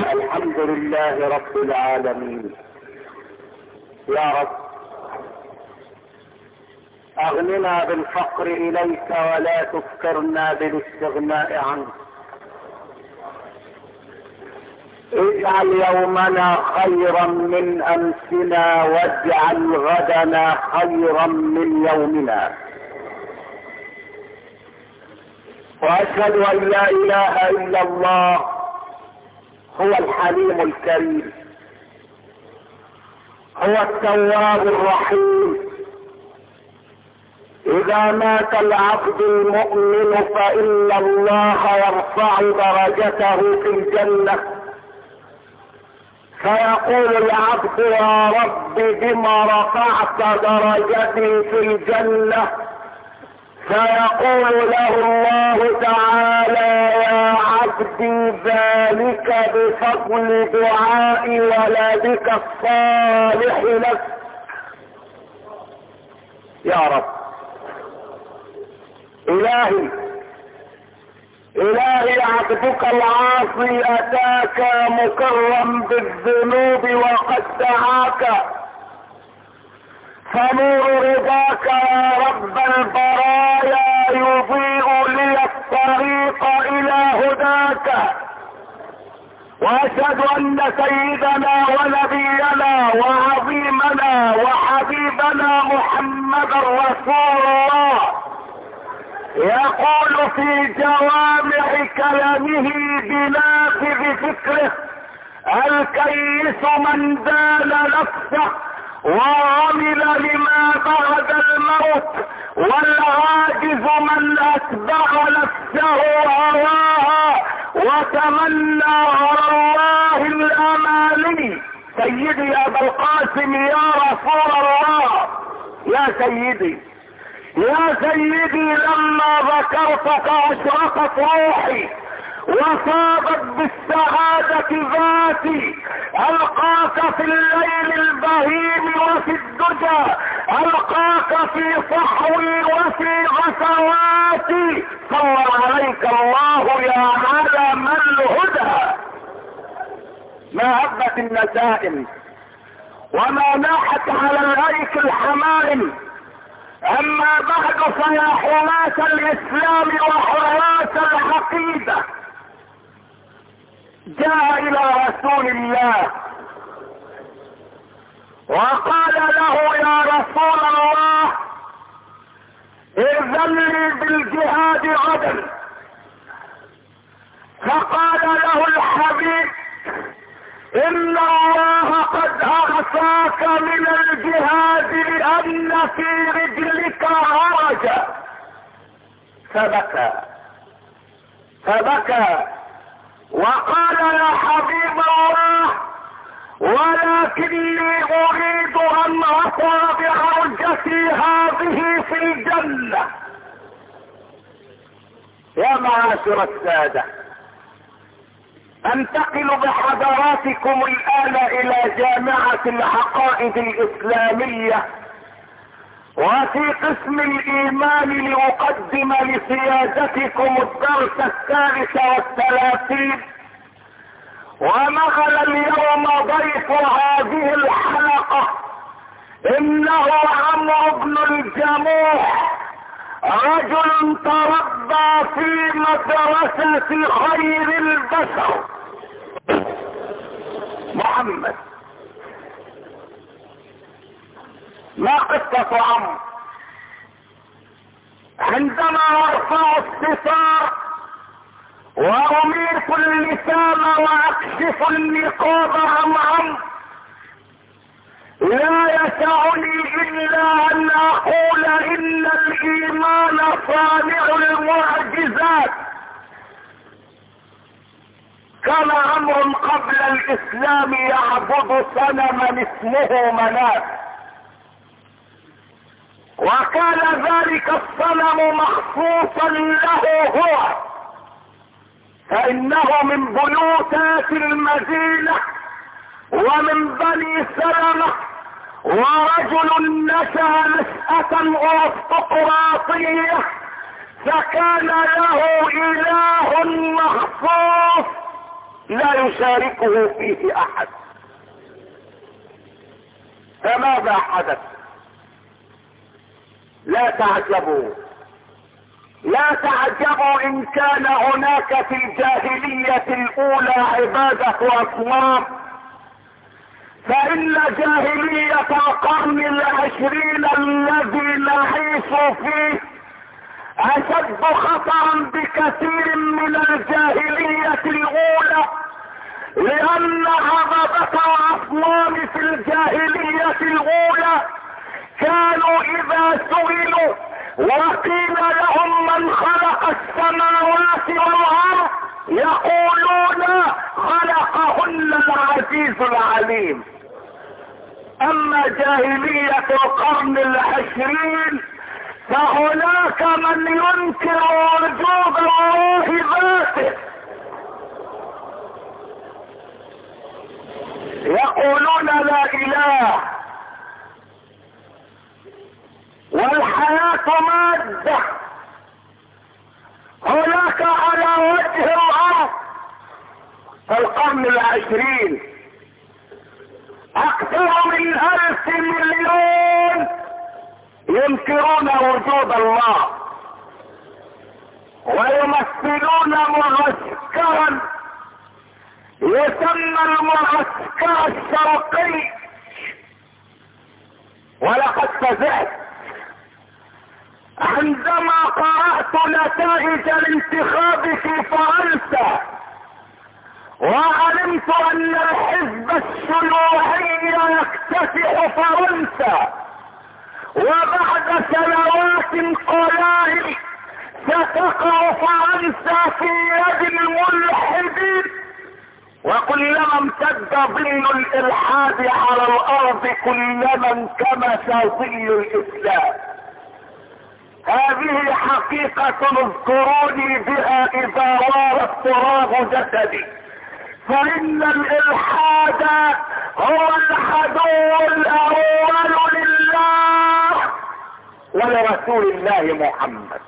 الحمد لله رب العالمين. يا رب اغننا بالفقر اليك ولا تفكرنا بالاستغناء عنك. اجعل يومنا خيرا من امسنا واجعل غدنا خيرا من يومنا. واشهد ان لا اله الا الله هو الحليم الكريم، هو التواب الرحيم. اذا مات العبد المؤمن فان الله يرفع درجته في الجنة، فيقول العبد يا رب بما رفعت درجتي في الجنة؟ فيقول له الله تعالى يا عبدي ذلك بفضل دعاء ولدك الصالح لك. يا رب إلهي عبدك العاصي أتاك مكرم بالذنوب وقد دعاك، فنور رضاك يا رب البرايا يضيء لي الطريق إلى هداك. وأشهد أن سيدنا ونبينا وعظيمنا وحبيبنا محمد رسول الله يقول في جوامع كلامه بنافذ فكره: الكيس من دان نفسه وعمل لما بعد الموت، والعاجز من اتبع نفسه هواها وتمنى على الله الاماني. سيدي ابا القاسم يا رسول الله، يا سيدي يا سيدي، لما ذكرتك اشرقت روحي وصابت بالسعادة ذاتي. القاك في الليل البهيم وفي الدجى، القاك في صحوي وفي غسواتي. صلى عليك الله يا علم الهدى. ما هبت النسائم وما ناحت على الايك الحمائم. اما بعد فيا حراس الاسلام وحراس العقيدة، جاء الى رسول الله وقال له يا رسول الله ائذن لي بالجهاد غدا. فقال له الحبيب ان الله قد اعفاك من الجهاد لان في رجلك هرجا. فبكى وقال يا حبيب الله ولكني اريد ان اطوى بعرجتي هذه في الجنة. يا معاشر السادة، انتقل بحضراتكم الان الى جامعة العقائد الاسلامية، وفي قسم الايمان لاقدم لسيادتكم الدرس 33. ومعنا اليوم ضيف هذه الحلقة انه عمرو بن الجموح، رجل تربى في مدرسة خير البشر محمد. ما قصة عمرو؟ عندما ارفع الستار واميت اللسان واكشف النقاب عن عمرو، لا يسعني الا ان اقول ان الايمان صانع المعجزات. كان عمرو قبل الاسلام يعبد صنما اسمه منات، وكان ذلك الصنم مخصوصا له هو، فانه من بيوتات المدينة ومن بني سلمة، ورجل نشأ نشأة ارستقراطية، فكان له اله مخصوص لا يشاركه فيه احد. فماذا حدث؟ لا تعجبوا، لا تعجبوا ان كان هناك في الجاهلية الاولى عبادة اصنام، فان جاهلية القرن العشرين الذي نعيش فيه اشد خطرا بكثير من الجاهلية الاولى، لان عبادة الاصنام في الجاهلية الاولى كانوا اذا سئلوا وقيل لهم من خلق السماوات والارض يقولون خلقهن العزيز العليم. اما جاهلية القرن العشرين فهناك من ينكر وجود الله ذاته، يقولون لا اله، والحياة مادة. هناك على وجه الارض في القرن العشرين اكثر من 1000 مليون ينكرون وجود الله، ويمثلون معسكرا يسمى المعسكر الشرقي. ولقد فزعت عندما قرأت نتائج الانتخاب في فرنسا وعلمت ان الحزب الشيوعي يكتسح فرنسا، وبعد سنوات قلائل ستقع فرنسا في يد الملحدين، وكلما امتد ظل الالحاد على الارض كلما انكمش ظل الاسلام. هذه حقيقة اذكروني بها اذا وار التراب جسدي، فان الالحاد هو العدو الاول لله ولرسول الله محمد.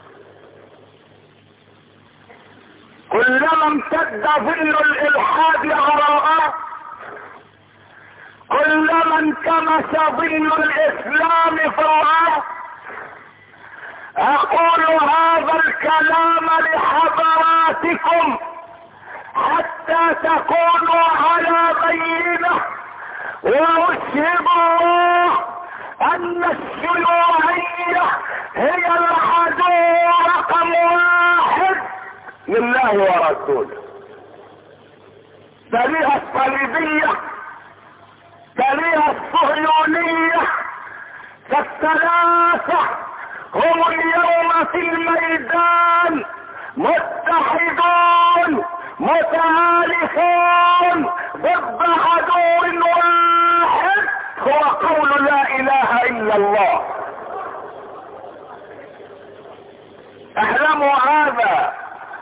كلما امتد ظل الالحاد على الارض كلما انكمش ظل الاسلام في الارض. اقول هذا الكلام لحضراتكم حتى تكونوا على بينة، واشهد الله ان الشيوعية هي العدو رقم 1 لله ورسوله. تليها الصليبية، تليها الصهيونية، فالثلاثة هم اليوم في الميدان متحدون متآلفون ضد عدو واحد هو قول لا اله الا الله. اعلموا هذا،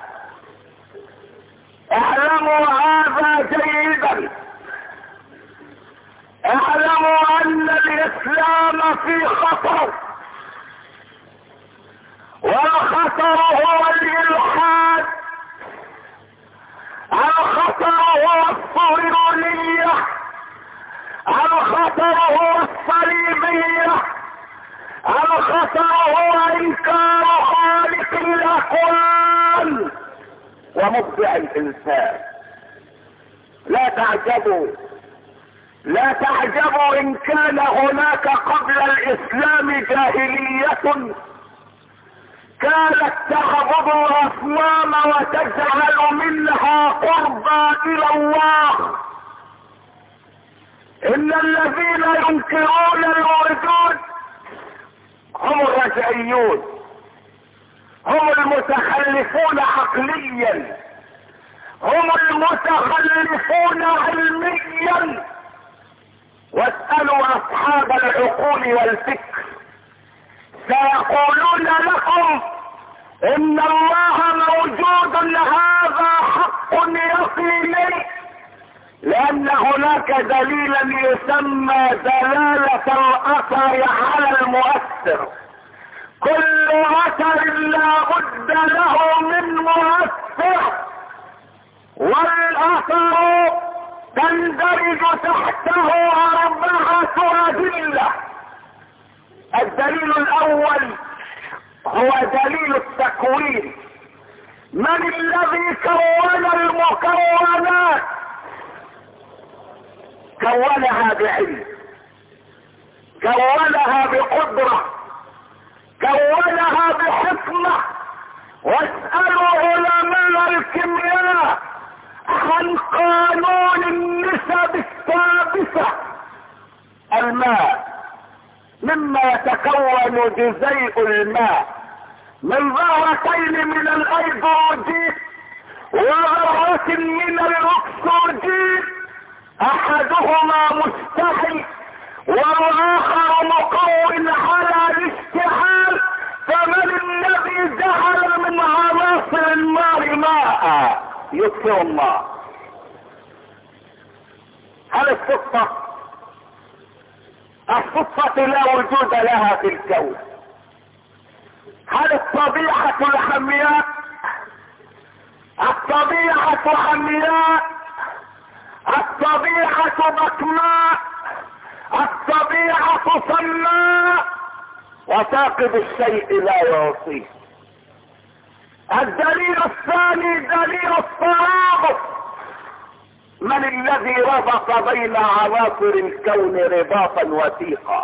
اعلموا هذا جيدا. اعلموا ان الاسلام في خطر، والخطر هو الالحاد، الخطر هو الصهيونية، الخطر هو الصليبية، الخطر هو انكار خالق الاكوان ومبدع الانسان. لا تعجبوا، لا تعجبوا ان كان هناك قبل الاسلام جاهلية كانت تعبد الاصنام وتجعل منها قربا الى الله. ان الذين ينكرون الوجود هم الرجعيون، هم المتخلفون عقليا، هم المتخلفون علميا. واسألوا اصحاب العقول والفكر سيقولون لكم ان الله موجود، هذا حق يقيني، لان هناك دليلا يسمى دلالة الاثر على المؤثر. كل اثر لا بد له من مؤثر، والاثر تندرج تحته 4 أدلة. الدليل الاول هو دليل التكوين. من الذي كون المكونات؟ كونها بعلم، كونها بقدرة، كونها بحكمة. واسألوا علماء الكيمياء عن قانون النسب الثابتة. الماء مما يتكون جزيء الماء من ذرتين من الهيدروجين وذرة من الاكسجين، احدهما مستحيل والاخر مقوم على الاشتعال. فمن الذي جعل من عناصر النار ماء يطفئ النار؟ هل الصدفة؟ الصدفة لا وجود لها في الكون. هل الطبيعة الحمياء؟ الطبيعة حمياء، الطبيعة بكماء، الطبيعة صماء، وتاقد الشيء لا يعطيه. الدليل الثاني دليل الترابط. من الذي ربط بين عناصر الكون رباطا وثيقا؟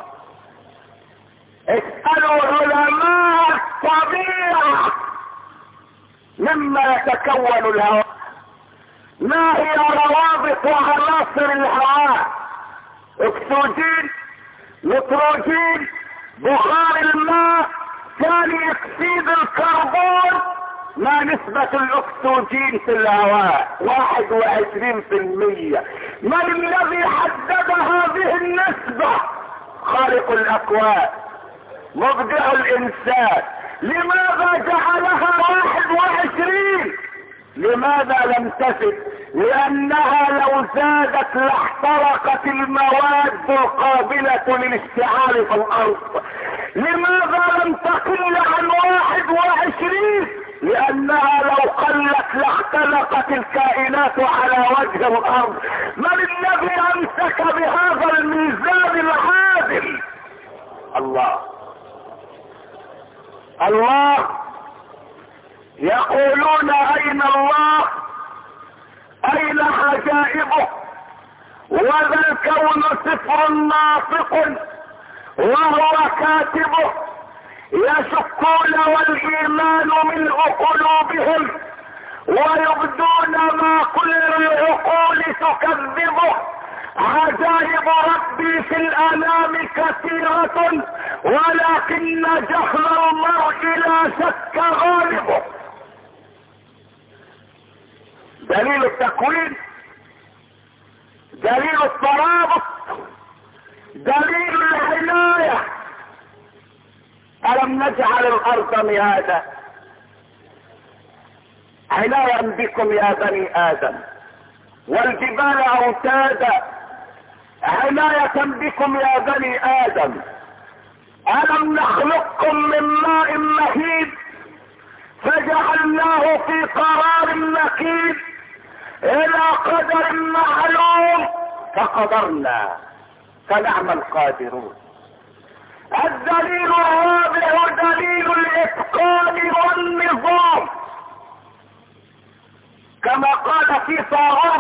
اسألوا علماء الطبيعة. مما يتكون الهواء، ما هي روابط عناصر الهواء؟ اكسجين، نيتروجين، بخار الماء، ثاني اكسيد الكربون. ما نسبة الاكسجين في الهواء؟ 21%. من الذي حدد هذه النسبة؟ خالق الاكوان، مبدع الانسان. لماذا جعلها 21؟ لماذا لم تزد؟ لانها لو زادت لاحترقت المواد القابلة للاشتعال في الارض. لماذا لم تقل عن 21؟ لانها لو قلت لاختلقت الكائنات على وجه الارض. من الذي امسك بهذا الميزان العادل؟ الله. الله. يقولون اين الله؟ اين عجائبه؟ وذا الكون سفر ناطق وهو كاتبه. يشكون والايمان ملء قلوبهم ويبدون ما كل العقول تكذبه. عجائب ربي في الانام كثيرة ولكن جهل المرء لا شك غالبه. دليل التكوين، دليل الترابط، دليل العناية. ألم نجعل الأرض مهادا؟ عناية بكم يا بني آدم، والجبال أوتادا عناية بكم يا بني آدم. ألم نخلقكم من ماء مهين فجعلناه في قرار مكين إلى قدر معلوم فقدرنا فنعم القادرون. الدليل الرابع دليل الإتقان والنظام. كما قال في طاغوت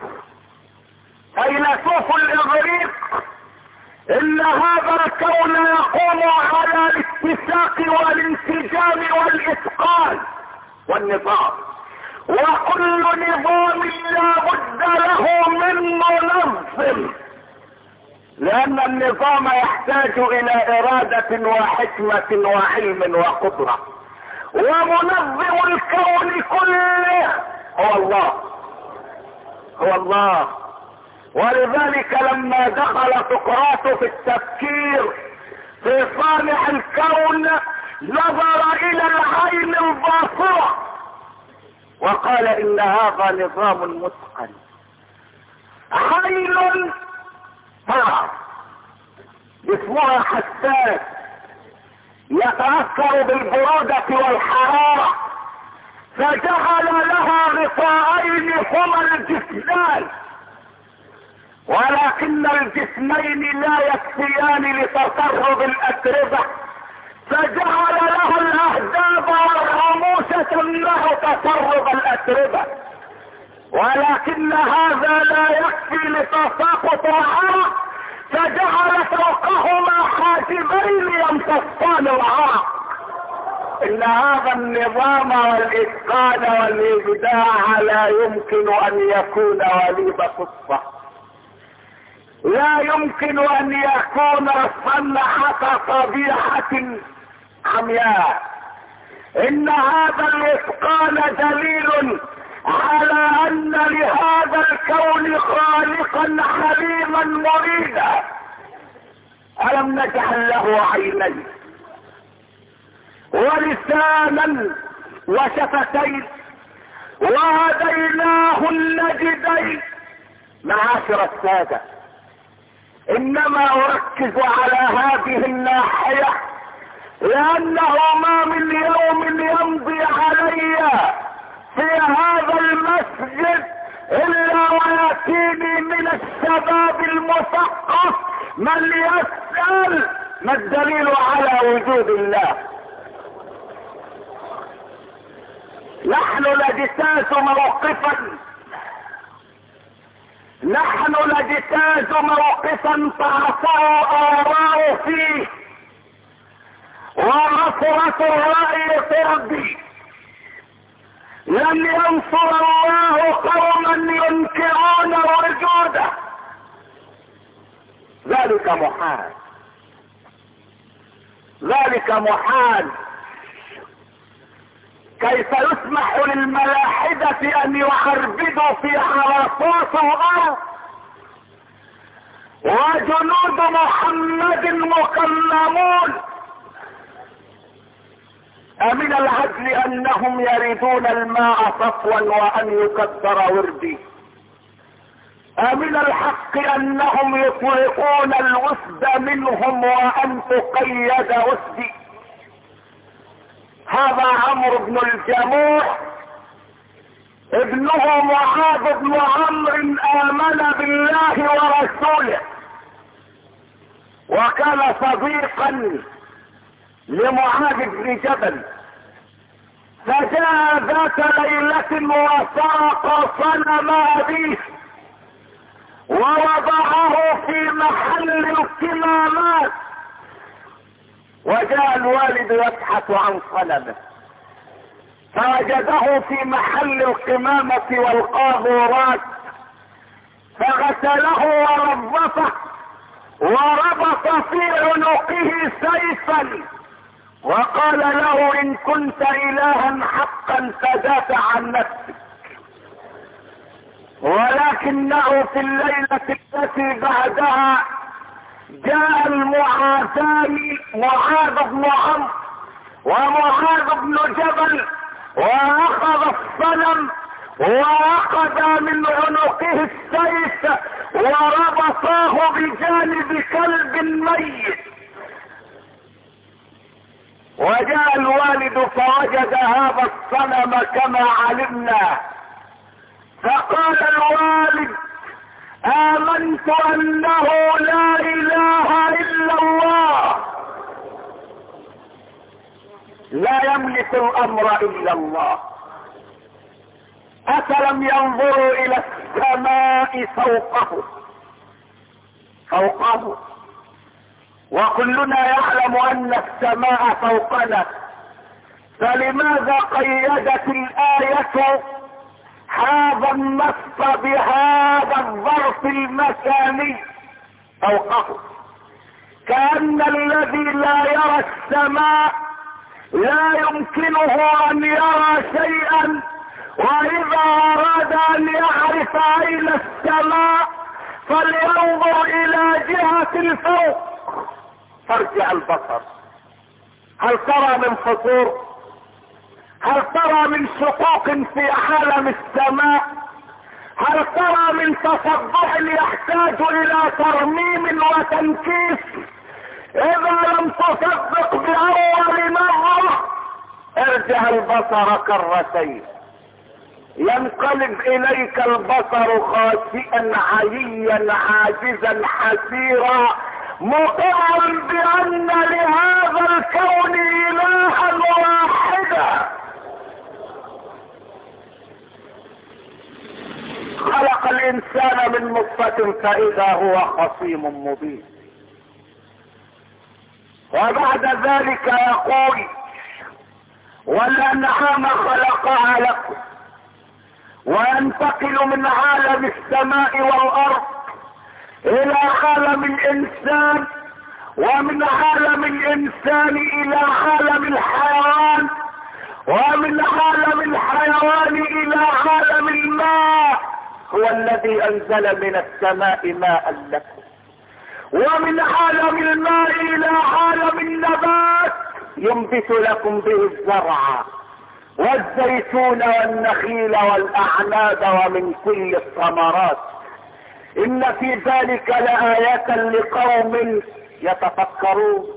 فيلسوف الإغريق إن هذا الكون يقوم على الاتساق والانسجام والإتقان والنظام، وكل نظام لا بد له من منظم، لأن النظام يحتاج إلى إرادة وحكمة وعلم وقدرة. ومنظم الكون كله هو الله، هو الله. ولذلك لما دخل سقراط في التفكير في صانع الكون نظر إلى العين الباصرة وقال إن هذا نظام متقن. عين ترى جسمها حساس يتأثر بالبرودة والحرارة، فجعل لها غطاءين هما الجسمان، ولكن الجسمين لا يكفيان لتصرف الاتربة، فجعل لها الاهداب والرموش تمنع تصرف الاتربة، ولكن هذا لا يكفي لتساقط العرق، فجعل فوقهما حاجبين يمتصان العرق. ان هذا النظام والاتقان والابداع لا يمكن ان يكون وليد صدفة، لا يمكن ان يكون صنعة طبيعة عمياء. ان هذا الاتقان دليل على ان لهذا الكون خالقا حليما مريدا. الم نجعل له عينين ولسانا وشفتين وهديناه النجدين. معاشر السادة، انما اركز على هذه الناحية لانه ما من يوم يمضي علي في هذا المسجد الا وياتيني من الشباب المثقف من يسأل ما الدليل على وجود الله. نحن نجتاز موقفا تعصر آراء فيه ونصرة الرأي تربي. لن ينصر الله قوما ينكرون وجوده، ذلك محال. كيف يسمح للملاحدة ان يعربدوا في عرصات الارض وجنود محمد مكلمون؟ امن العدل انهم يريدون الماء صفوا وان يكبر وردي؟ امن الحق انهم يطلقون الوسد منهم وان تقيد وسدي؟ هذا عمرو بن الجموح ابنه معاذ بن عمرو امن بالله ورسوله وكان صديقا لمعاذ بن جبل، فجاء ذات ليلة وسرق صنم أبيه ووضعه في محل الكمامات، وجاء الوالد يبحث عن صنمه فوجده في محل القمامة والقاذورات، فغسله ونظفه وربط في عنقه سيفا وقال له ان كنت الها حقا فدافع عن نفسك. ولكنه في الليلة التي بعدها جاء المعاذان معاذ بن عمرو ومعاذ بن جبل واخذ الصنم واخذ من عنقه السيف وربطاه بجانب كلب ميت. وجاء الوالد فوجد هذا الصنم كما علمنا، فقال الوالد آمنت أنه لا إله إلا الله، لا يملك الأمر إلا الله. أفلم ينظروا إلى السماء فوقه وكلنا يعلم أن السماء فوقنا، فلماذا قيدت الآية هذا النص بهذا الظرف المكاني فوقه؟ كأن الذي لا يرى السماء لا يمكنه أن يرى شيئا، وإذا أراد أن يعرف أين السماء فلينظر إلى جهة الفوق. فارجع البصر، هل ترى من فطور؟ هل ترى من شقوق في عالم السماء؟ هل ترى من تصدع يحتاج الى ترميم وتنكيس؟ اذا لم تصدق باول مرة ارجع البصر كرتين ينقلب اليك البصر خاسئا عليا عاجزا حسيرا مقرا بان لهذا الكون الها واحدا. خلق الانسان من نطفة فاذا هو خصيم مبين. وبعد ذلك يقول والانعام خلقها لكم، وينتقل من عالم السماء والارض الى عالم الانسان، ومن عالم الانسان الى عالم الحيوان، ومن عالم الحيوان الى عالم الماء. هو الذي انزل من السماء ماء لكم، ومن عالم الماء الى عالم النبات ينبت لكم به الزرع والزيتون والنخيل والاعناب ومن كل الثمرات. ان في ذلك لآية لقوم يتفكرون.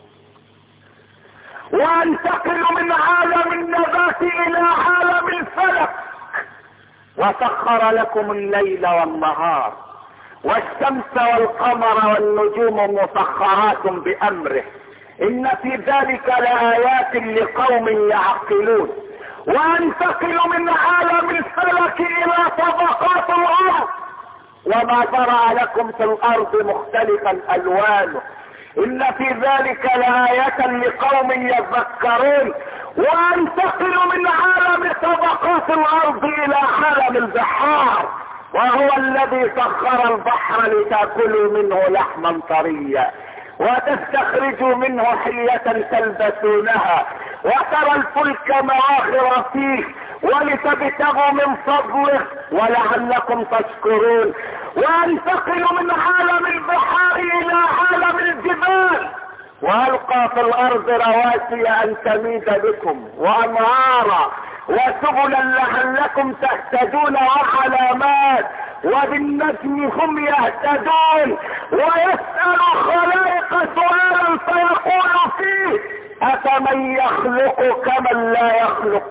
وانتقل من عالم النبات الى عالم الفلك، وسخر لكم الليل والنهار والشمس والقمر والنجوم مسخرات بامره ان في ذلك لآيات لقوم يعقلون. وانتقل من عالم الفلك الى طبقات الارض، وما زرع لكم في الارض مختلفا الوانه ان في ذلك لآية لقوم يذكرون. وانتقل من عالم طبقات الارض الى عالم البحار، وهو الذي سخر البحر لتأكلوا منه لحما طريا وتستخرجوا منه حلية تلبسونها وترى الفلك مواخر فيه ولتبتغوا من فضله ولعلكم تشكرون. وانتقل من عالم البحار الى عالم الجبال، والقى في الارض رواسي ان تميد بكم وانهارا وسبلا لعلكم تهتدون وعلامات وبالنجم هم يهتدون. ويسأل خلائق سؤالا فيقول فيه افمن يخلق كمن لا يخلق.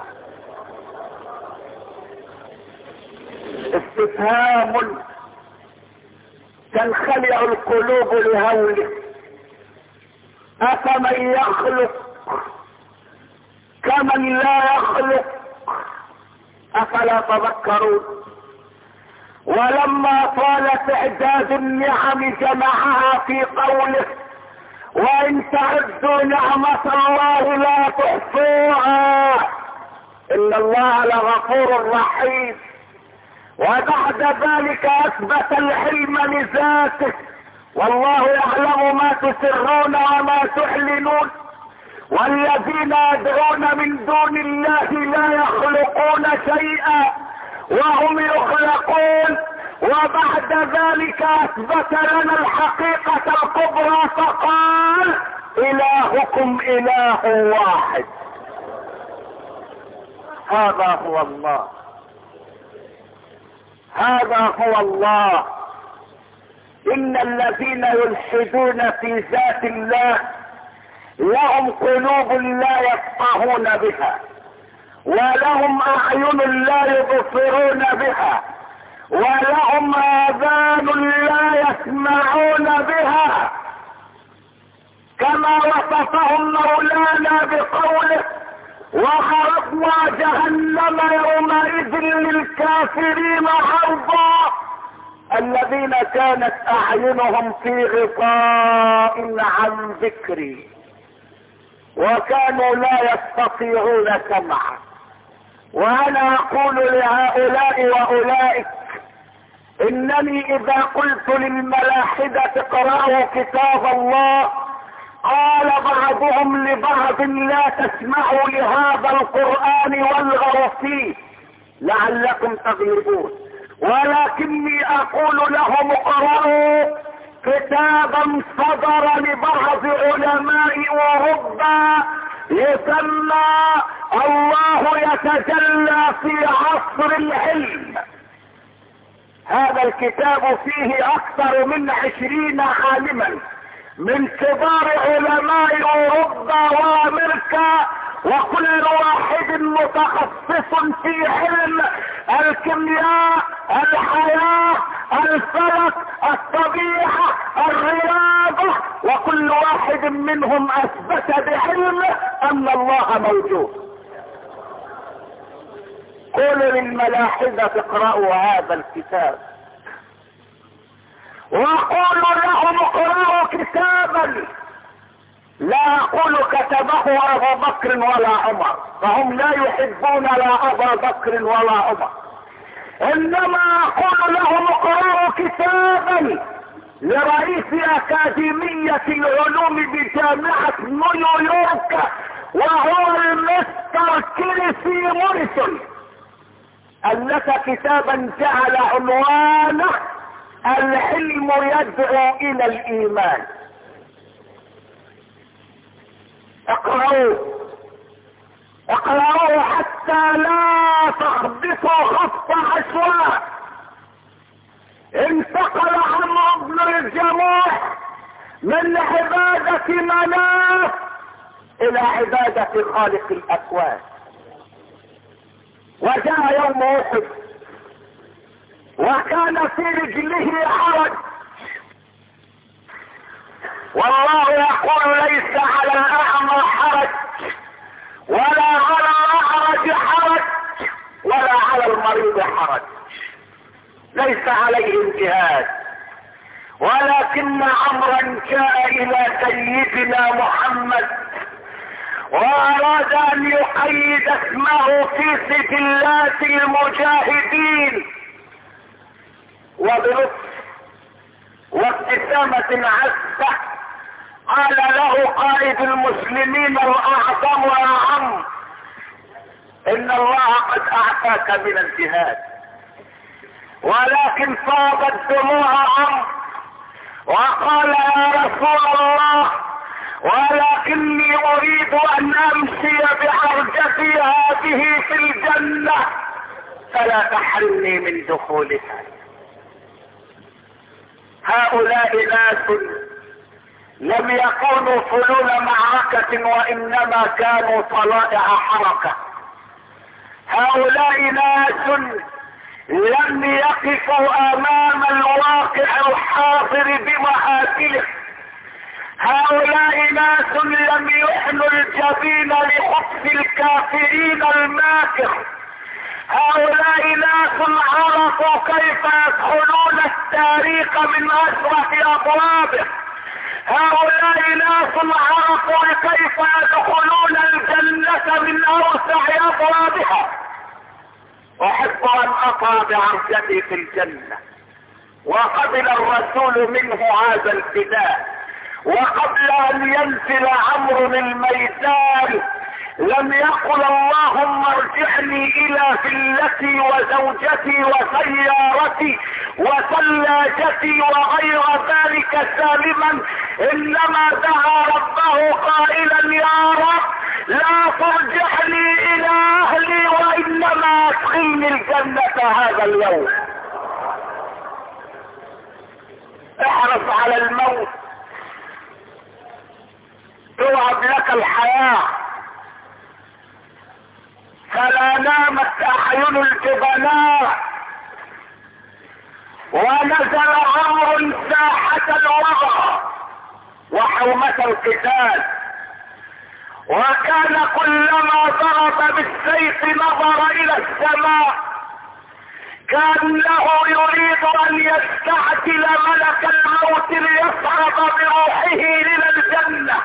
استفهام تنخلع القلوب لهوله. افمن يخلق كمن لا يخلق افلا تذكرون. ولما طال تعداد النعم جمعها في قوله وان تعدوا نعمة الله لا تحصوها ان الله لغفور رحيم. وبعد ذلك اثبت العلم لذاته والله يعلم ما تسرون وما تعلنون. والذين يدعون من دون الله لا يخلقون شيئا وهم يخلقون. وبعد ذلك اثبت لنا الحقيقة الكبرى فقال الهكم اله واحد. هذا هو الله، هذا هو الله. ان الذين يلحدون في ذات الله لهم قلوب لا يفقهون بها، ولهم اعين لا يبصرون بها، ولهم اذان لا يسمعون بها. كما وصفهم مولانا بقوله وعرضنا جهنم يومئذ للكافرين عرضا. الذين كانت اعينهم في غطاء عن ذكري وكانوا لا يستطيعون سمعا. وانا اقول لهؤلاء واولئك انني اذا قلت للملاحدة اقرأوا كتاب الله قال بعضهم لبعض لا تسمعوا لهذا القرآن والغوا فيه لعلكم تغلبون. ولكني اقول لهم اقرأوا كتابا صدر لبعض علماء اوروبا يسمى الله يتجلى في عصر العلم. هذا الكتاب فيه اكثر من 20 عالما من كبار علماء اوروبا وامريكا وكل واحد متخصص في علم الكيمياء، الحياة، الفلك، الطبيعة، الرياضة، وكل واحد منهم اثبت بعلمه ان الله موجود. قولوا للملاحدة اقرأوا هذا الكتاب، وقولوا لهم اقرأوا كتابا لا اقول كتبه ابو بكر ولا عمر، فهم لا يحبون لا ابا بكر ولا عمر، انما اقول لهم اقرأوا كتابا لرئيس اكاديمية العلوم بجامعة نيويورك، وهو المستر كريسي موريسون، ألف كتابا جعل عنوانه العلم يدعو الى الايمان. اقرأوا حتى لا تخبطوا خط عشواء. انتقل عمرو بن الجموح من عبادة مناف الى عبادة خالق الاكوان، وجاء يوم احد وكان في رجله حرج، والله يقول ليس على الاعمى حرج ولا على الاعرج حرج ولا على المريض حرج، ليس عليهم جهاد، ولكن عمرا جاء الى سيدنا محمد واراد ان يقيد اسمه في سجلات المجاهدين، وبلطف وابتسامة عذبة قال له قائد المسلمين الاعظم يا عم ان الله قد اعطاك من الجهاد، ولكن فاضت دموع عم وقال يا رسول الله ولكني اريد ان امشي بعرجتي هذه في الجنة فلا تحرمني من دخولها. هؤلاء ناس لم يكونوا فلول معركة وانما كانوا طلائع حركة. هؤلاء ناس لم يقفوا امام الواقع الحاضر بمآثله. هؤلاء ناس لم يحنوا الجبين لخبث الكافرين الماكر. هؤلاء ناس عرفوا كيف يدخلون التاريخ من اشرف ابوابه. هؤلاء ناس عرفوا كيف يدخلون الجنة من اوسع ابوابها. احب ان اطع بعرجتي في الجنة، وقبل الرسول منه هذا الفداء، وقبل ان ينزل عمرو الميدان لم يقل اللهم ارجعني الى فلتي وزوجتي وسيارتي وثلاجتي وغير ذلك سالما، انما دعا ربه قائلا يا رب لا ترجعني الى اهلي وانما ادخلني الجنة هذا اليوم. احرص على الموت توعد لك الحياة، فلا نامت اعين الجبناء. ونزل عمرو ساحة الوغى وحومة القتال، وكان كلما ضرب بالسيف نظر الى السماء كان له يريد ان يستعجل ملك الموت ليصعد بروحه الى الجنة.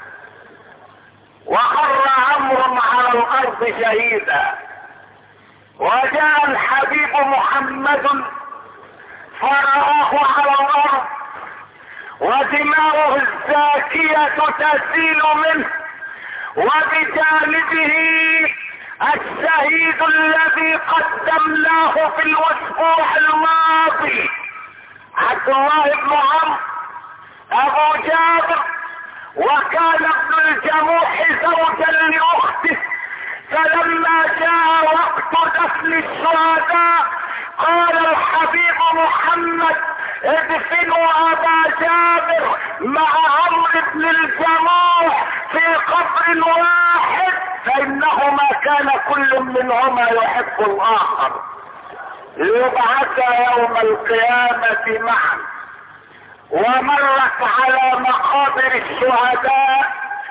وخر عمرو على الارض شهيدا، وجاء الحبيب محمد فرآه على الارض ودماؤه الزاكية تسيل منه، وبجانبه الشهيد الذي قدمناه في الاسبوع الماضي عبد الله بن عمرو ابو جابر، وكان ابن الجموح زوجا لاخته. فلما جاء وقت دفن الشهداء قال الحبيب محمد ادفنوا ابا جابر مع عمرو بن الجموح في قبر واحد فانهما كان كل منهما يحب الاخر، ليبعثا يوم القيامة معا. ومرت على مقابر الشهداء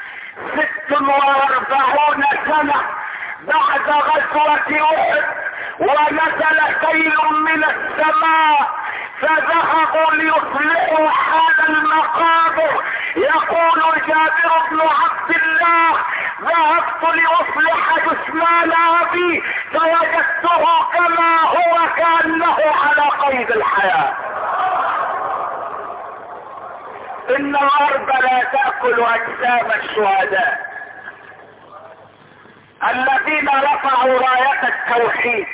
46 سنة بعد غزوة احد، ونزل سيل من السماء فذهبوا ليصلحوا حال المقابر. يقول جابر بن عبد الله: ذهبت لأصلح جثمان أبي فوجدته كما هو كأنه على قيد الحياة. إن الأرض لا تأكل أجسام الشهداء الذين رفعوا راية التوحيد،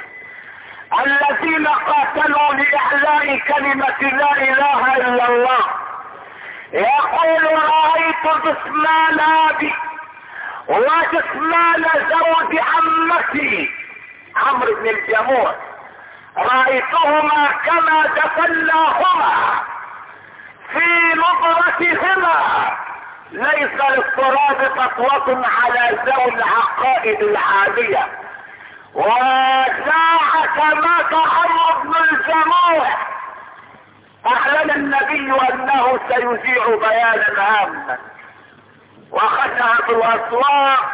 الذين قاتلوا لإعلاء كلمة لا إله إلا الله. يقول: رأيت جثمان أبي وجثمان زوج عمتي عمرو بن الجموع، رأيتهما كما دفناهما في نظرتهما. ليس للتراب خطوة على ذوي العقائد العالية. وساعة مات عمرو بن الجموع اعلن النبي انه سيذيع بيانا هاما، وخشعت الاصوات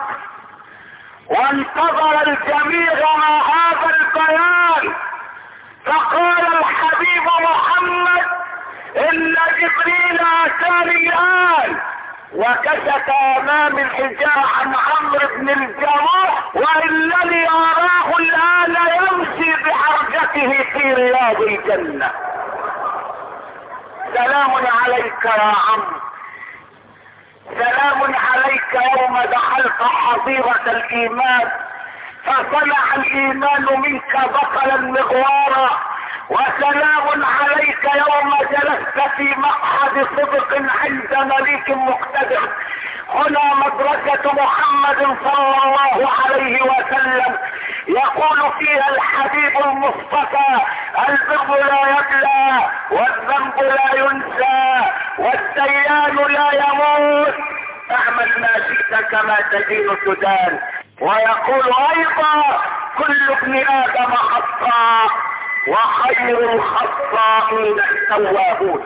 وانتظر الجميع هذا البيان. فقال الحبيب محمد: ان جبريل اتاني الان وكشف امام الحجاب عن عمرو بن الجموع، وانني اراه الان يمشي بحرجته في رياض الجنة. سلام عليك يا عمرو، سلام عليك يوم دخلت حظيرة الايمان فصنع الايمان منك بطلا مغوارا. وسلام عليك يوم جلست في مقعد صدق عند مليك مقتدر. هنا مدرسة محمد صلى الله عليه وسلم، يقول فيها الحبيب المصطفى: البر لا يبلى والذنب لا ينسى والديان لا يموت، اعمل ما شئت كما تدين تدان. ويقول ايضا: كل ابن ادم خطاء وخير الخطائين التوابون.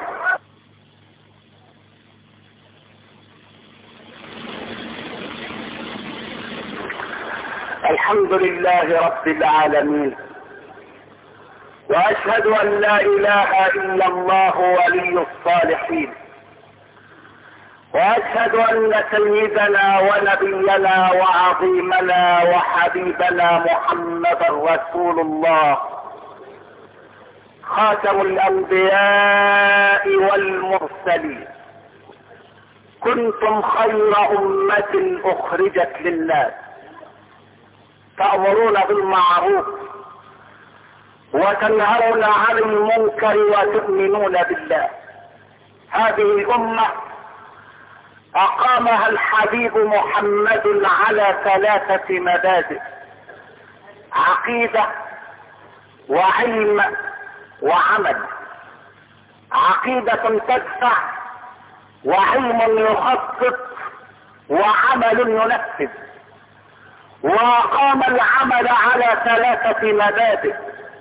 الحمد لله رب العالمين، واشهد ان لا اله الا الله ولي الصالحين، واشهد ان سيدنا ونبينا وعظيمنا وحبيبنا محمدا رسول الله، خاتم الانبياء والمرسلين. كنتم خير امة اخرجت للناس، تأمرون بالمعروف وتنهون عن المنكر وتؤمنون بالله. هذه الامة اقامها الحبيب محمد على 3 مبادئ: عقيدة وعلم وعمل. عقيدة تدفع، وعلم يخطط، وعمل ينفذ. وقام العمل على 3 مبادئ: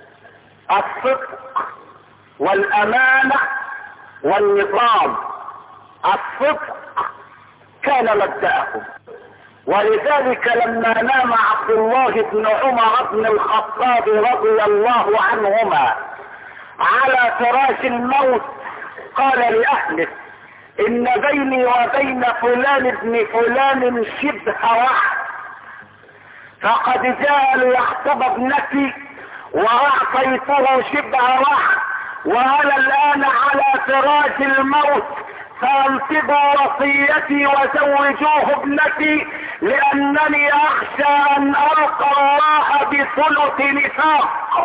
الصدق والامانة والنظام. الصدق كان مبدأهم، ولذلك لما نام عبد الله بن عمر بن الخطاب رضي الله عنهما على فراش الموت قال لأهله: إن بيني وبين فلان ابن فلان شبه واحد، فقد جاء ليخطب ابنتي وأعطيته شبه واحد، وأنا الآن على فراش الموت، فانفذوا وصيتي وزوجوه ابنتي، لأنني أخشى أن ألقى الله بثلث نفاق.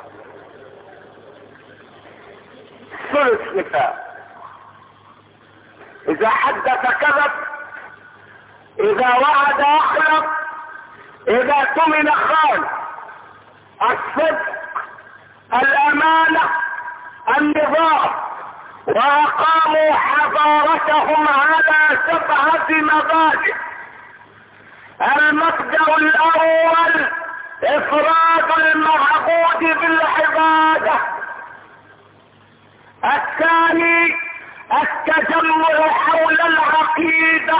ثلث نفاق: إذا حدث كذب، إذا وعد أخلف، إذا اؤتمن خان. الصدق، الأمانة، النظام. وأقاموا حضارتهم على 7 مبادئ: المبدأ الاول افراد المعبود بالعبادة. الثاني التجمع حول العقيدة.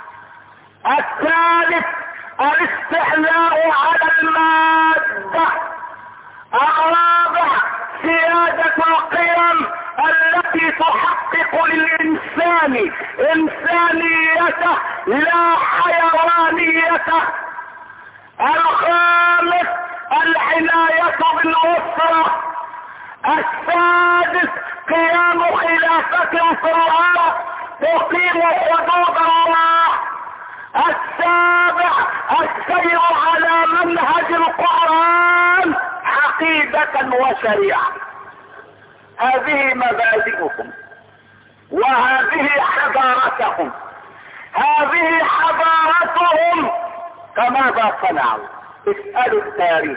الثالث الاستحلاء على المادة. الرابع سيادة القيم التي تحقق للإنسان إنسانيته لا حيوانيته. الخامس العناية بالأسرة. السادس قيام خلافة في الأرض تقيم حدود الله. السابع السير على منهج القرآن عقيدة وشريعة. هذه مبادئهم وهذه حضارتهم. هذه حضارتهم. فماذا صنعوا؟ اسألوا التاريخ.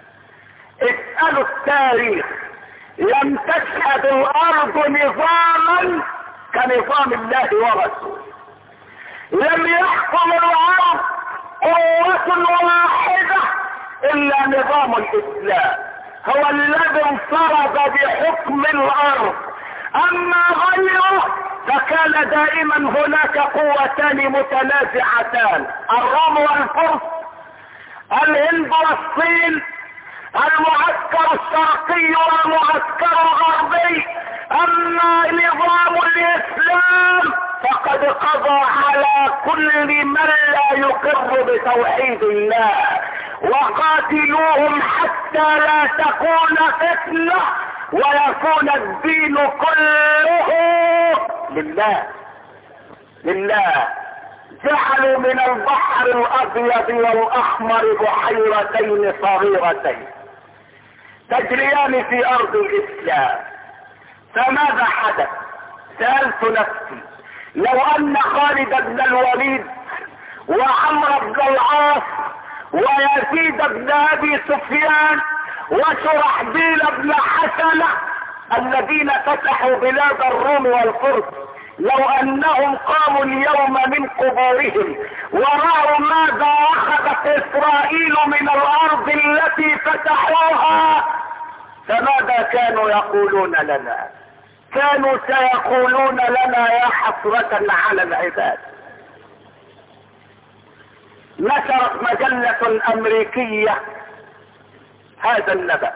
اسألوا التاريخ. لم تشهد الارض نظاما كنظام الله ورسوله. لم يحكم الارض قوة واحدة الا نظام الاسلام، هو الذي انفرد بحكم الارض. اما غيره فكان دائما هناك قوتان متنازعتان، الروم والفرس، الهند والصين، المعسكر الشرقي والمعسكر الغربي. اما نظام الاسلام فقد قضى على كل من لا يقر بتوحيد الله. وقاتلوهم حتى لا تكون فتنة ويكون الدين كله لله. لله. جعلوا من البحر الابيض والاحمر بحيرتين صغيرتين تجريان في ارض الاسلام. فماذا حدث؟ سألت نفسي لو ان خالد بن الوليد وعمرو بن العاص ويزيد بن ابي سفيان وشرحبيل بن حسنة الذين فتحوا بلاد الروم والفرس، لو انهم قاموا اليوم من قبورهم ورأوا ماذا اخذت اسرائيل من الارض التي فتحوها، فماذا كانوا يقولون لنا؟ كانوا سيقولون لنا يا حسرة على العباد. نشرت مجلة امريكية هذا النبأ،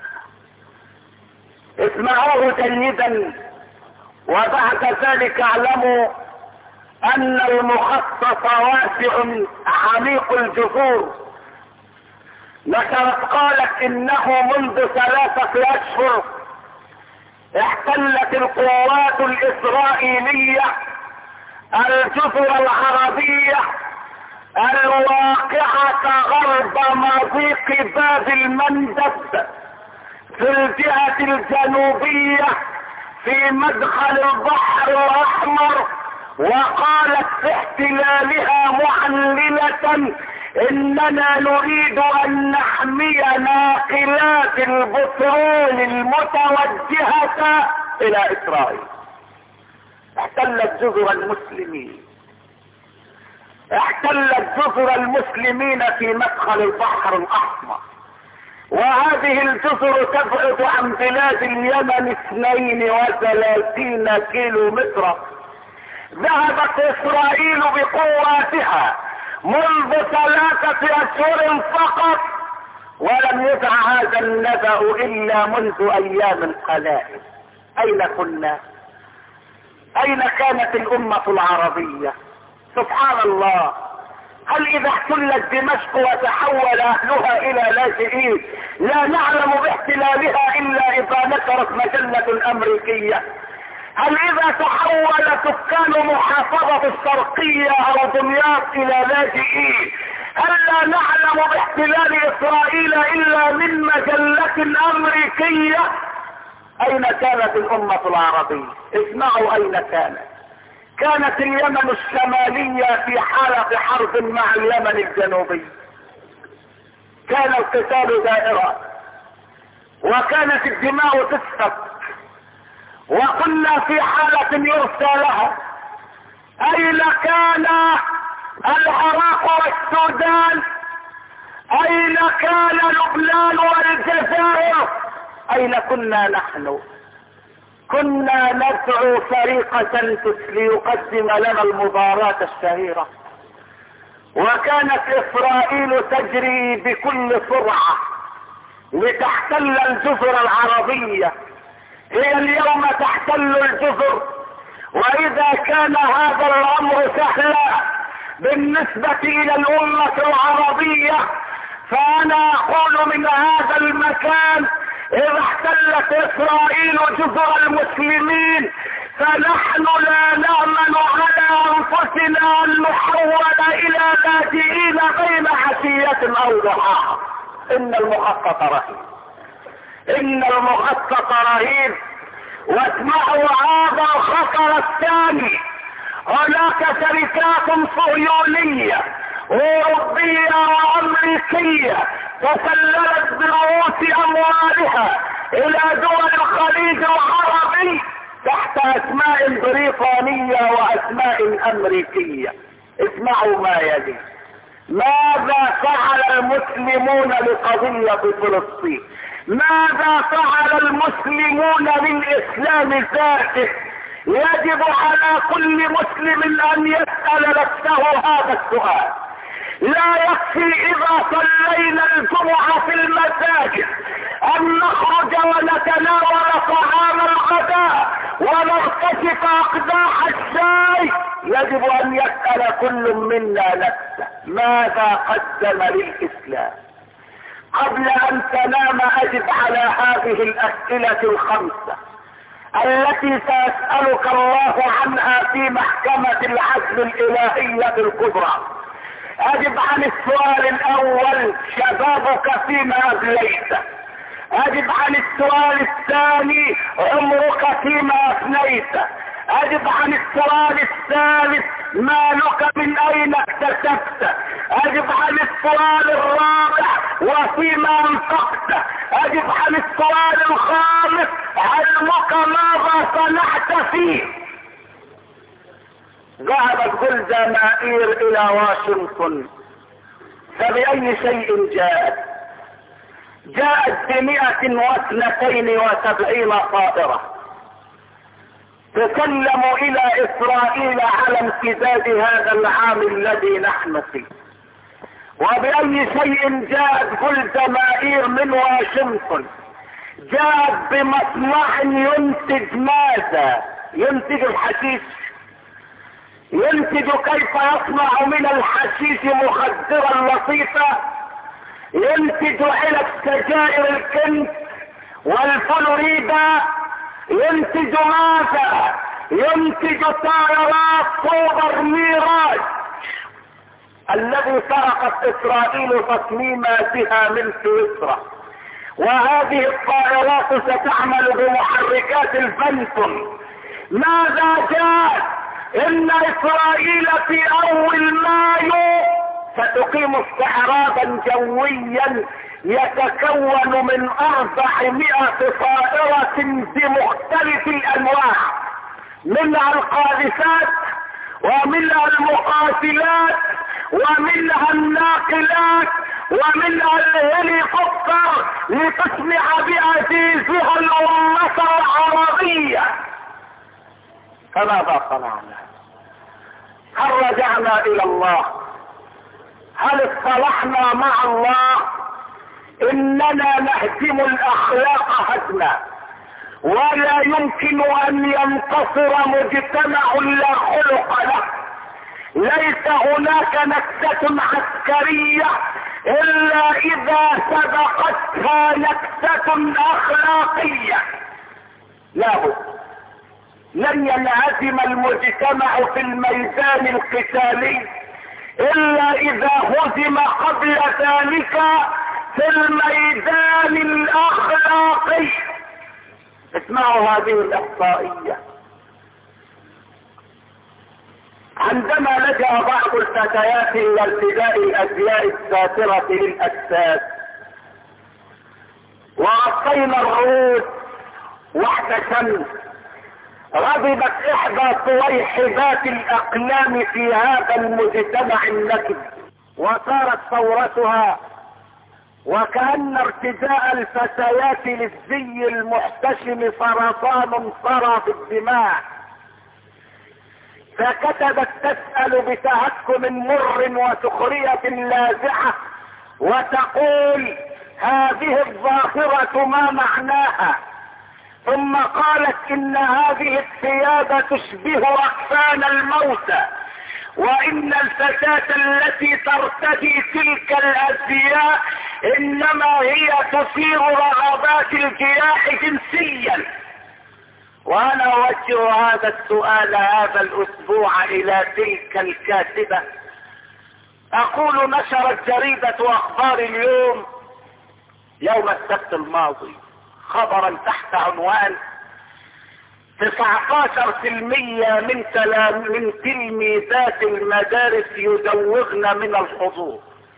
اسمعوه جيدا وبعد ذلك اعلموا ان المخصص واسع عميق الجذور. نشرت قالت انه منذ 3 اشهر احتلت القوات الاسرائيلية الجزر العربية الواقعة غرب مضيق باب المندب في الجهة الجنوبية في مدخل البحر الاحمر. وقالت في احتلالها معلنة اننا نريد ان نحمي ناقلات البترول المتوجهة الى اسرائيل. احتلت جزر المسلمين، احتلت جزر المسلمين في مدخل البحر الاحمر، وهذه الجزر تبعد عن بلاد اليمن 32 كيلو مترا. ذهبت اسرائيل بقواتها منذ 3 اشهر فقط، ولم يدع هذا النبأ الا منذ ايام قلائل. اين كنا؟ اين كانت الامة العربية؟ سبحان الله. هل اذا احتلت دمشق وتحول اهلها الى لاجئين لا نعلم باحتلالها الا اذا نشرت مجلة امريكية؟ هل اذا تحول سكان محافظة الشرقية او دمياط الى لاجئين هل لا نعلم باحتلال اسرائيل الا من مجلة امريكية؟ اين كانت الامة العربية؟ اسمعوا اين كانت. كانت اليمن الشمالية في حالة حرب مع اليمن الجنوبي، كان القتال دائرا وكانت الدماء تسفك وكنا في حالة يرثى لها. اين كان العراق والسودان؟ اين كان لبنان والجزائر؟ اين كنا نحن؟ كنا ندعو فريقة ليقدم لنا المباراة الشهيرة، وكانت اسرائيل تجري بكل سرعة لتحتل الجزر العربية. هي اليوم تحتل الجزر، واذا كان هذا الامر سهلا بالنسبة الى الامة العربية، فانا اقول من هذا المكان اذا احتلت اسرائيل جزر المسلمين فنحن لا نأمن على انفسنا ان نحول الى لاجئين بين عشية او ضحاها. ان المخطط رهيب، ان المخطط رهيب. واسمعوا هذا الخطر الثاني: هناك شركات صهيونية اوروبية وامريكية تسللت برؤوس اموالها الى دول الخليج العربي تحت اسماء بريطانية واسماء امريكية. اسمعوا ما يلي: ماذا فعل المسلمون لقضية فلسطين؟ ماذا فعل المسلمون للاسلام ذاته؟ يجب على كل مسلم ان يسأل نفسه هذا السؤال. لا يكفي اذا صلينا الجمعة في المساجد ان نخرج ونتناول طعام الغداء ونرتشف اقداح الشاي. يجب ان يسأل كل منا نفسه ماذا قدم للاسلام. قبل ان تنام اجب على هذه الاسئلة الخمسة التي سيسألك الله عنها في محكمة العدل الالهية الكبرى. اجب عن السؤال الاول: شبابك فيما ابليته. اجب عن السؤال الثاني: عمرك فيما افنيته. اجب عن السؤال الثالث: مالك من اين اكتسبته. اجب عن السؤال الرابع: وفيما انفقته. اجب عن السؤال الخامس: علمك ماذا صنعت فيه. ذهبت جولدا مائير الى واشنطن، فبأي شيء جاءت؟ جاءت ب172 طائرة تسلم الى اسرائيل على امتداد هذا العام الذي نحن فيه. وبأي شيء جاءت جولدا مائير من واشنطن؟ جاءت بمصنع ينتج ماذا؟ ينتج الحشيش. ينتج كيف يصنع من الحشيش مخدرا لطيفا. ينتج علب سجائر الكنز والفلوريدا. ينتج ماذا؟ ينتج طائرات سوبر ميراج الذي سرقت اسرائيل تصميماتها من سويسرا. وهذه الطائرات ستعمل بمحركات الفانتوم. ماذا جاء؟ ان اسرائيل في اول مايو ستقيم استعراضا جويا يتكون من 400 طائرة بمختلف الانواع، منها القاذفات ومنها المقاتلات ومنها الناقلات ومنها الهليكوبتر لتسمع بعزيزها الأمة العربية. فماذا صنعنا؟ هل رجعنا الى الله؟ هل اصطلحنا مع الله؟ اننا نهدم الاخلاق هدما، ولا يمكن ان ينتصر مجتمع لا خلق له. ليس هناك نكسة عسكرية الا اذا سبقتها نكسة اخلاقية. لابد لن ينهزم المجتمع في الميدان القتالي الا اذا هزم قبل ذلك في الميدان الاخلاقي. اسمعوا هذه الاحصائية: عندما لجأ بعض الفتيات الى ارتداء الازياء الساترة للاجساد وغطينا الرؤوس واحتشمنا غضبت احدى صويحبات الاقلام في هذا المجتمع النكد وصارت ثورتها وكأن ارتداء الفتيات للزي المحتشم سرطان صرى في الدماء، فكتبت تسأل بتهكم مر وسخرية لاذعة وتقول هذه الظاهرة ما معناها، ثم قالت ان هذه الثياب تشبه اكفان الموتى، وان الفتاة التي ترتدي تلك الازياء انما هي تثير رغبات الجياح جنسيا. وانا اوجه هذا السؤال هذا الاسبوع الى تلك الكاتبة، اقول نشرت جريدة اخبار اليوم يوم السبت الماضي خبرا تحت عنوان 19% من تلميذات المدارس يزوغن من الحضور،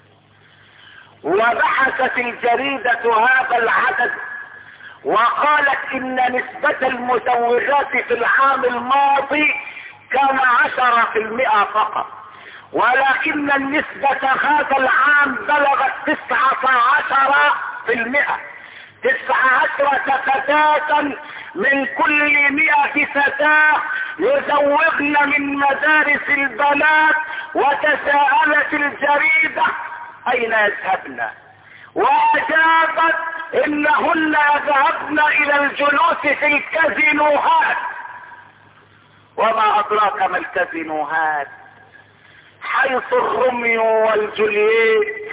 وبحثت الجريدة هذا العدد وقالت ان نسبة المزوغات في العام الماضي كان 10% فقط، ولكن النسبة هذا العام بلغت 19%. 19 فتاة من كل 100 فتاة يزوغن من مدارس البنات. وتساءلت الجريدة اين يذهبن، واجابت انهن يذهبن الى الجلوس في الكازينوهات. وما ادراك ما الكازينوهات؟ حيث الروميو والجولييت،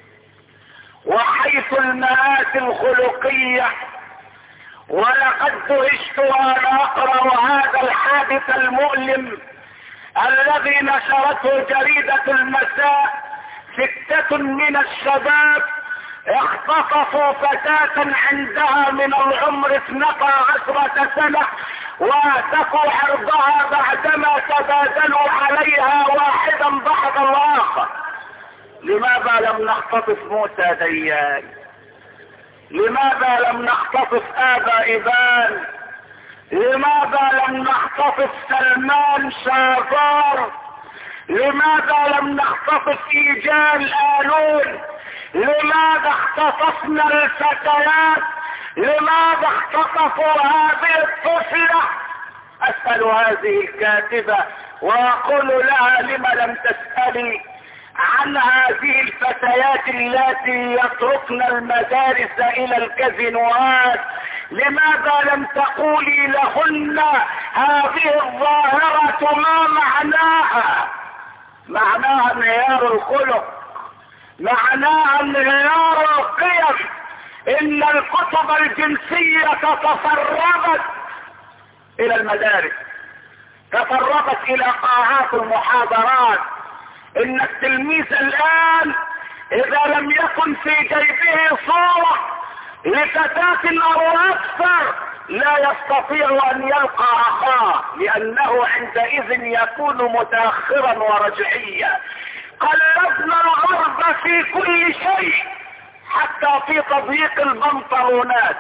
وحيث المآسي الخلقية. ولقد دهشت وانا اقرأ هذا الحادث المؤلم الذي نشرته جريدة المساء. 6 من الشباب اختطفوا فتاة عندها من العمر 12 سنة واعتقوا عرضها بعدما تبادلوا عليها واحدا بعد الاخر. لماذا لم نختطف موسى ديان؟ لماذا لم نختطف آبا إبان؟ لماذا لم نختطف سلمان شازار؟ لماذا لم نختطف إيجال آلون؟ لماذا اختطفنا الفتيات؟ لماذا اختطفوا هذه الطفلة؟ أسأل هذه الكاتبة واقول لها لم لم تسألي عن هذه الفتيات اللاتي يتركن المدارس الى الكازينوات؟ لماذا لم تقولي لهن هذه الظاهرة ما معناها؟ معناها انهيار الخلق، معناها انهيار القيم. ان الكتب الجنسية تسربت الى المدارس، تسربت الى قاعات المحاضرات. ان التلميذ الان اذا لم يكن في جيبه صورة لفتاة او اكثر لا يستطيع ان يلقى اخاه، لانه عندئذ يكون متاخرا ورجعيا. قلبنا الغرب في كل شيء حتى في تضييق البنطلونات،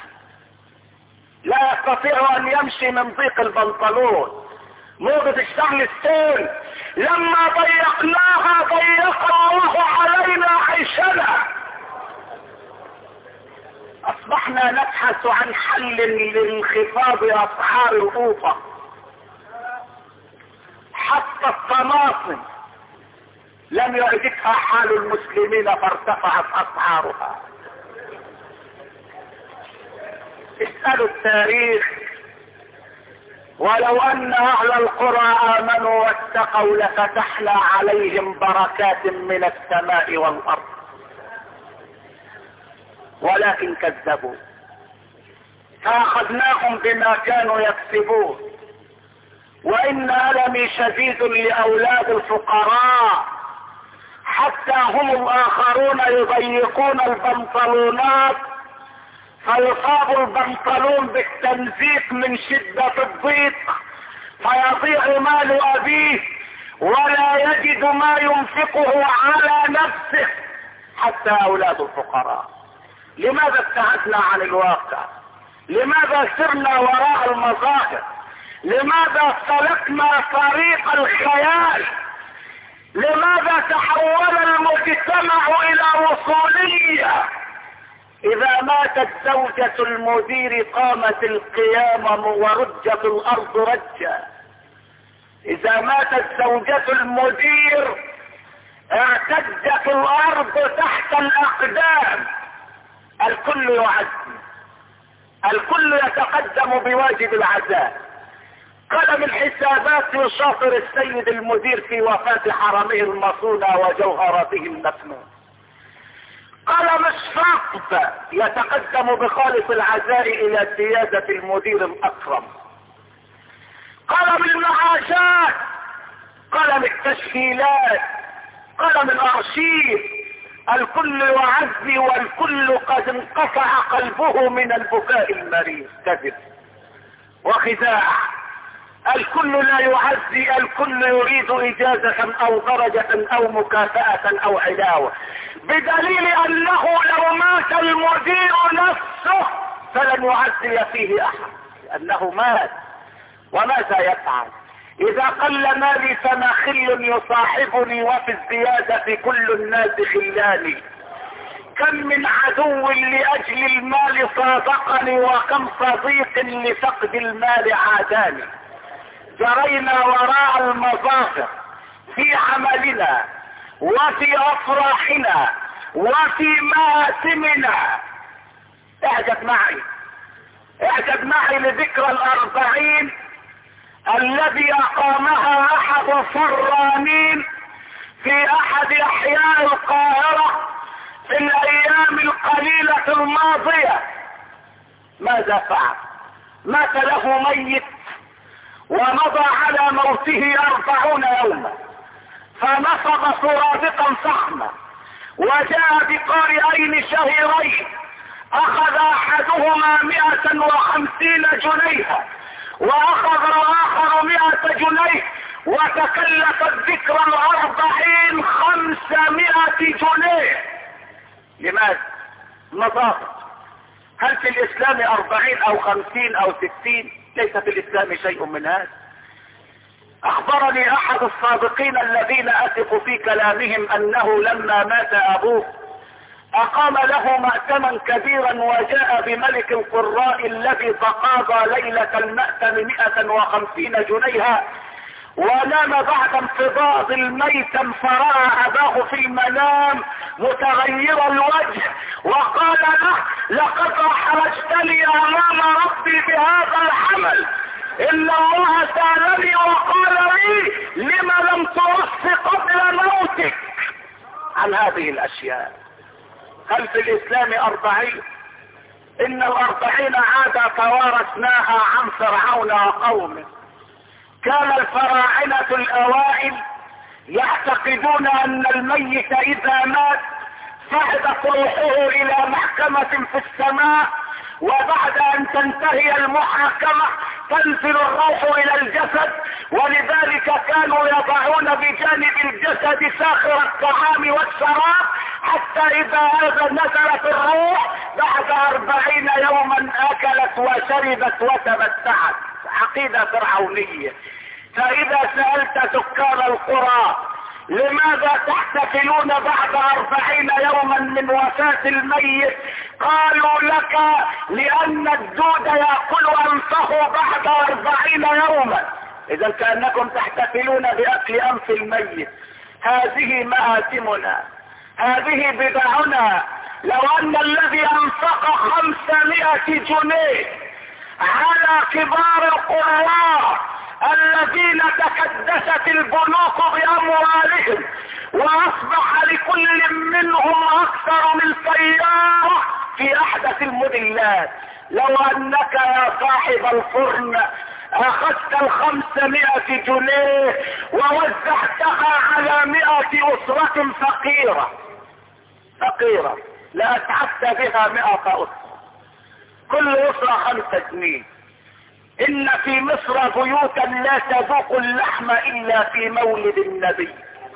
لا يستطيع ان يمشي من ضيق البنطلون. موضة الشارلستون لما ضيقناها ضيق الله علينا عيشنا. اصبحنا نبحث عن حل لانخفاض اسعار الأوطة، حتى الطماطم لم يعجبها حال المسلمين فارتفعت اسعارها. اسألوا التاريخ، ولو ان اهل القرى امنوا واتقوا لفتحنا عليهم بركات من السماء والارض، ولكن كذبوا فاخذناهم بما كانوا يكسبون. وان المي شديد لاولاد الفقراء، حتى هم الاخرون يضيقون البنطلونات فيصاب البنطلون بالتمزيق من شدة الضيق فيضيع مال ابيه ولا يجد ما ينفقه على نفسه، حتى اولاد الفقراء. لماذا ابتعدنا عن الواقع؟ لماذا سرنا وراء المظاهر؟ لماذا سلكنا طريق الخيال؟ لماذا تحول المجتمع الى وصولية؟ اذا ماتت زوجة المدير قامت القيامة ورجت الارض رجا. اذا ماتت زوجة المدير اعتدت الارض تحت الاقدام. الكل يعزي، الكل يتقدم بواجب العزاء. قلم الحسابات يشاطر السيد المدير في وفاة حرمه المصونة وجوهراته المكنون. قلم الشرطة يتقدم بخالص العزاء الى سيادة المدير الاكرم. قلم المعاشات، قلم التشكيلات، قلم الارشيف، الكل يعزي والكل قد انقطع قلبه من البكاء المريض. كذب وخداع. الكل لا يعزي، الكل يريد اجازة او درجة او مكافأة او علاوة، بدليل انه لو مات المدير نفسه فلن يعزي فيه احد لانه مات. وماذا يفعل؟ اذا قل مالي فما خل يصاحبني وفي الزيادة كل الناس خلاني. كم من عدو لاجل المال صادقني وكم صديق لفقد المال عاداني. جرينا وراء المظاهر في عملنا وفي افراحنا وفي مآتمنا. اعجب معي لذكرى 40 الذي اقامها احد الفرانين في احد احياء القاهرة في الايام القليلة الماضية. ماذا فعل؟ مات له ميت ومضى على موته 40 يوما، فنصب سرادقا فخمة وجاء بقارئين شهيرين، اخذ احدهما 150 جنيها واخذ الاخر 100 جنيه، وتكلف الذكرى 40 500 جنيه. لماذا؟ مظاهر. هل في الاسلام 40 او 50 او 60؟ ليس في الاسلام شيء من هذا. اخبرني احد الصادقين الذين اثق في كلامهم انه لما مات ابوه اقام له مأتما كبيرا وجاء بملك القراء الذي تقاضى ليلة المأتم 150 جنيها، ونام بعد انقباض الميتم فرأى اباه في المنام متغير الوجه وقال له: لقد احرجتني امام ربي بهذا الحمل، ان الله سألني وقال لي لم لم توصي قبل موتك عن هذه الاشياء. هل في الاسلام 40؟ ان 40 عادة توارثناها عن فرعون وقومه. كان الفراعنة الاوائل يعتقدون ان الميت اذا مات صعدت روحه الى محكمة في السماء، وبعد ان تنتهي المحاكمة تنزل الروح الى الجسد، ولذلك كانوا يضعون بجانب الجسد ساخر الطعام والشراب حتى اذا نزلت الروح بعد 40 يوما اكلت وشربت وتمتعت. عقيدة فرعونية. فاذا سألت سكان القرى لماذا تحتفلون بعد 40 يوما من وفاة الميت، قالوا لك لان الدود يأكل انفه بعد 40 يوما. اذا كأنكم تحتفلون باكل انف الميت. هذه مآتمنا، هذه بدعنا. لو ان الذي انفق 500 جنيه على كبار القراء الذين تكدست البنوك باموالهم واصبح لكل منهم اكثر من سيارة في احدث الموديلات، لو انك يا صاحب الفرن اخذت 500 جنيه ووزعتها على 100 اسرة فقيرة لأسعدت بها 100 اسرة، كل اسرة 5 جنيه. ان في مصر بيوتا لا تذوق اللحم الا في مولد النبي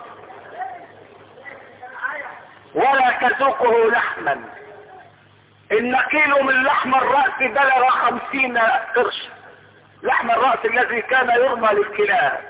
ولا تذوقه لحما. ان كيلو من لحم الرأس بلغ 50 قرش، لحم الرأس الذي كان يرمى للكلاب.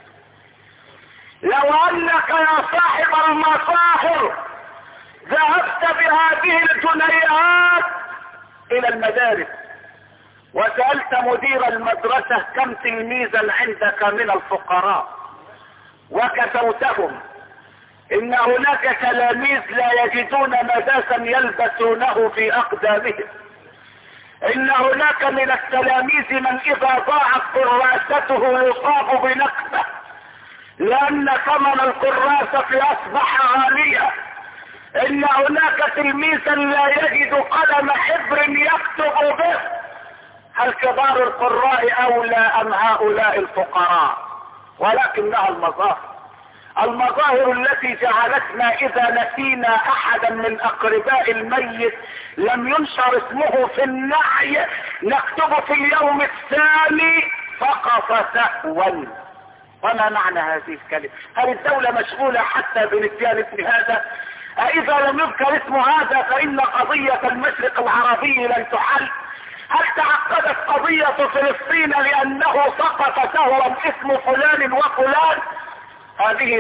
لو انك يا صاحب المصاهر ذهبت بهذه الجنيهات الى المدارس وسألت مدير المدرسة كم تلميذا عندك من الفقراء وكسوتهم ان هناك تلاميذ لا يجدون مداسا يلبسونه في اقدامهم، ان هناك من التلاميذ من اذا ضاعت كراسته يصاب بنكبة لان ثمن الكراسة اصبح غاليا، ان هناك تلميذا لا يجد قلم حبر يكتب به، هل كبار القراء اولى ام هؤلاء الفقراء؟ ولكنها المظاهر التي جعلتنا اذا نسينا احدا من اقرباء الميت لم ينشر اسمه في النعي نكتب في اليوم الثاني سقط سهوا. وما معنى هذه الكلمة؟ هل الدولة مشغولة حتى بنسيان اسم هذا؟ اذا لم يذكر اسم هذا فان قضية المشرق العربي لن تحل. هل تعقدت قضية فلسطين لانه سقط سهوا اسم فلان وفلان؟ هذه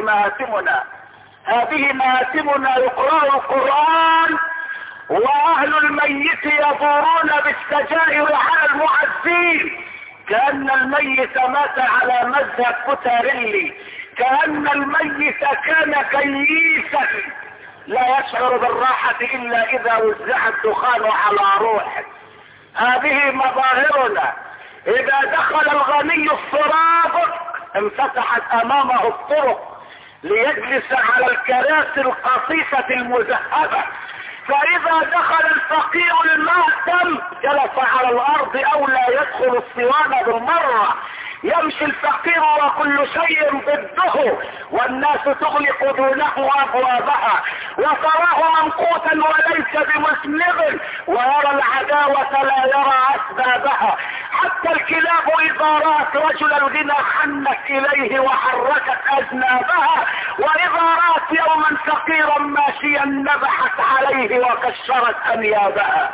مآتمنا يقرأ القرآن واهل الميت يدورون بالسجائر على المعزين كأن الميت مات على مذهب كوتاريلي، كأن الميت كان كييسا لا يشعر بالراحة الا اذا وزع الدخان على روحه. هذه مظاهرنا. اذا دخل الغني السرادق انفتحت امامه الطرق ليجلس على الكراسي القصيفة المذهبة، فاذا دخل الفقير المأتم جلس على الارض او لا يدخل الصوان بالمرة. يمشي الفقير وكل شيء ضده والناس تغلق دونه ابوابها وتراه منقوتا وليس بمذنب ويرى العداوة لا يرى اسبابها. حتى الكلاب اذا رأت رجل الغنى حنت اليه وحركت اذنابها، واذا رأت يوما فقيرا ماشيا نبحت عليه وكشرت انيابها.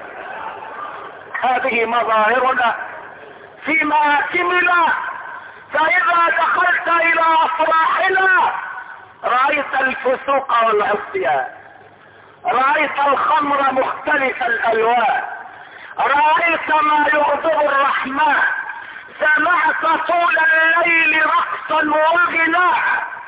هذه مظاهرنا في مآتمنا. فاذا دخلت الى افراحنا رأيت الفسوق والعصيان، رأيت الخمر مختلف الالوان، رأيت ما يغضب الرحمن، سمعت طول الليل رقصا وغناء،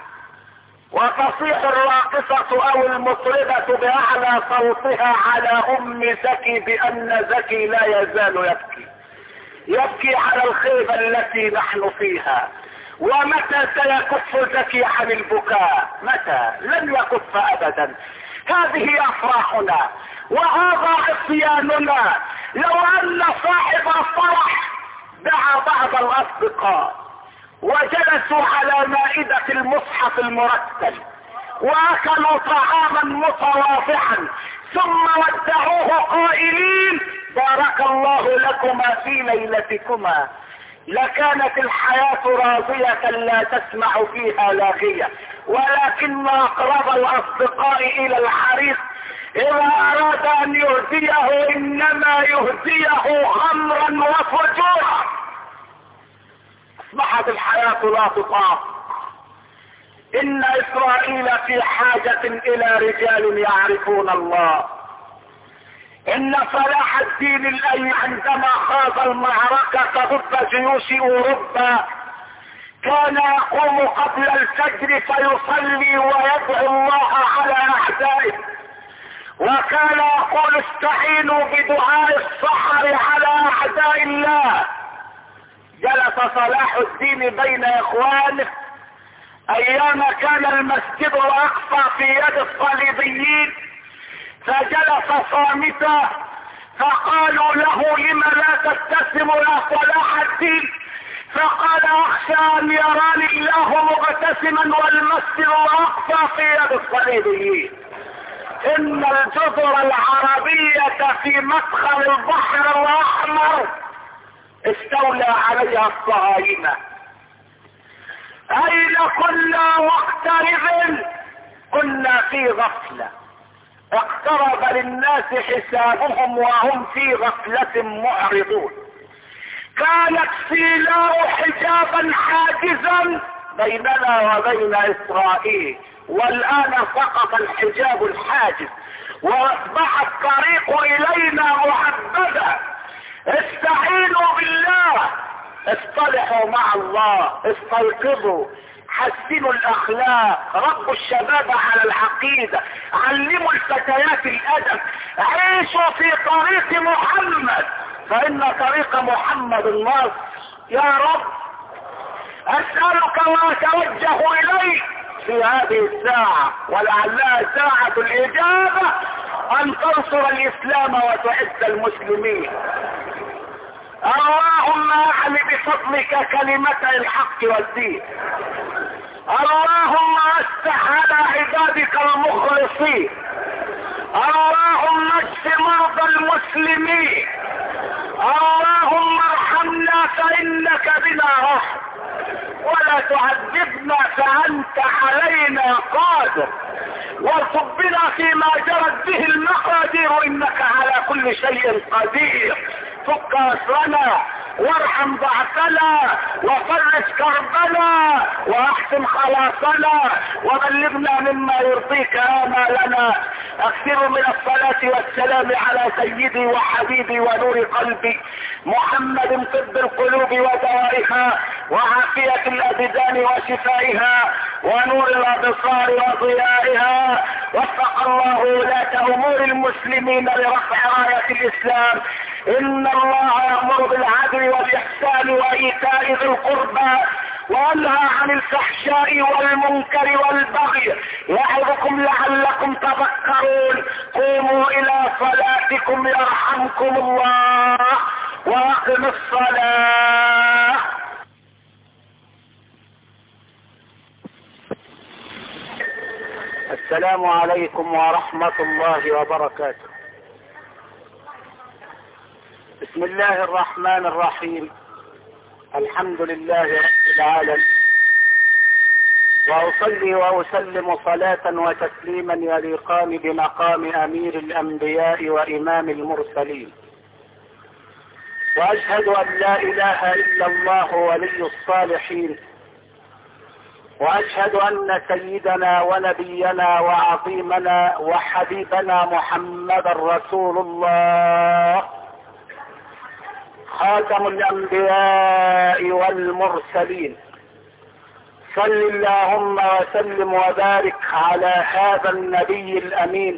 وتصيح الراقصة او المطربة باعلى صوتها على ام زكي بان زكي لا يزال يبكي على الخيبة التي نحن فيها. ومتى سيكف زكي عن البكاء؟ متى؟ لن يكف ابدا. هذه افراحنا وهذا عصياننا. لو ان صاحب الفرح دعا بعض الاصدقاء وجلسوا على مائدة المصحف المرتل واكلوا طعاما متواضعا ثم ودعوه قائلين بارك الله لكما في ليلتكما، لكانت الحياة راضية لا تسمع فيها لاغية. ولكن اقرب الاصدقاء الى الحريق اذا اراد ان يهديه انما يهديه خمرا وفجورا. اصبحت الحياة لا تطاق. ان اسرائيل في حاجة الى رجال يعرفون الله. ان صلاح الدين الايوبي عندما خاض المعركة ضد جيوش اوروبا كان يقوم قبل الفجر فيصلي ويدعو الله على اعدائه، وكان يقول استعينوا بدعاء السحر على اعداء الله. جلس صلاح الدين بين اخوانه ايام كان المسجد الاقصى في يد الصليبيين، فجلس صامتا فقالوا له لم لا تبتسم يا صلاح الدين؟ فقال اخشى ان يراني الله مبتسما والمسجد الاقصى في يد الصليبيين. ان الجزر العربية في مدخل البحر الاحمر استولى عليها الصهاينة. اين كنا وقتئذ؟ كنا في غفلة. اقترب للناس حسابهم وهم في غفلة معرضون. كانت سيناء حجابا حاجزا بيننا وبين اسرائيل، والان سقط الحجاب الحاجز واصبح الطريق الينا محددا. استعينوا بالله، اصطلحوا مع الله، استيقظوا، حسنوا الاخلاق، ربوا الشباب على العقيدة، علموا الفتيات الادب، عيشوا في طريق محمد، فان طريق محمد النصر. يا رب اسألك واتوجه اليك في هذه الساعة، ولعلها ساعة الاجابة، ان تنصر الاسلام وتعز المسلمين. اللهم اعل بفضلك كلمتي الحق والدين. اللهم افتح على عبادك المخلصين. اللهم اشف مرضى المسلمين. اللهم ارحمنا فانك بنا رحم، ولا تعذبنا فانت علينا قادر، وارزق بنا فيما جرت به المقادير انك على كل شيء قدير. فك اسرنا وارحم ضعفنا وفرج كربنا واحسن خلاصنا وبلغنا مما يرضيك آمالنا. اكثروا من الصلاة والسلام على سيدي وحبيبي ونور قلبي محمد، طب القلوب ودوائها وعافية الابدان وشفائها ونور الابصار وضيائها. وفق الله ولاة امور المسلمين لرفع راية الاسلام. ان الله يأمر بالعدل والاحسان وايتاء ذي القربى وينهى عن الفحشاء والمنكر والبغي يعظكم لعلكم تذكرون. قوموا الى صلاتكم يرحمكم الله واقم الصلاة. السلام عليكم ورحمة الله وبركاته. بسم الله الرحمن الرحيم. الحمد لله رب العالمين، وأصلي وأسلم صلاة وتسليما يليقان بمقام أمير الأنبياء وإمام المرسلين، وأشهد أن لا إله إلا الله ولي الصالحين، وأشهد أن سيدنا ونبينا وعظيمنا وحبيبنا محمد رسول الله خاتم الأنبياء والمرسلين. صل اللهم وسلم وبارك على هذا النبي الأمين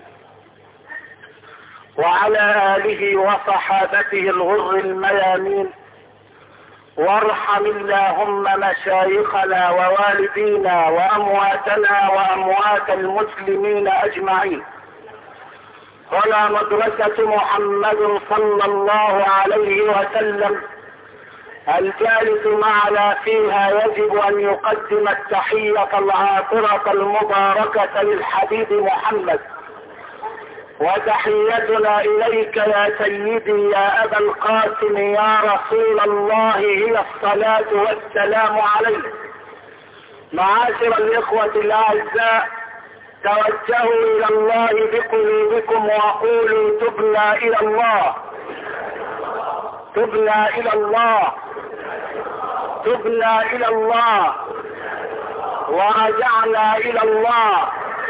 وعلى آله وصحابته الغر الميامين، وارحم اللهم مشايخنا ووالدينا وأمواتنا وأموات المسلمين أجمعين. ولا مدرسة محمد صلى الله عليه وسلم الجالس معنا فيها يجب أن يقدم التحية العاطرة المباركة للحبيب محمد، وتحيتنا إليك يا سيدي يا أبا القاسم يا رسول الله هي الصلاة والسلام عليك. معاشر الإخوة الأعزاء، توجهوا إلى الله بقلوبكم وقولوا تبنا إلى الله، تبنا إلى الله، تبنا إلى الله، ورجعنا إلى الله،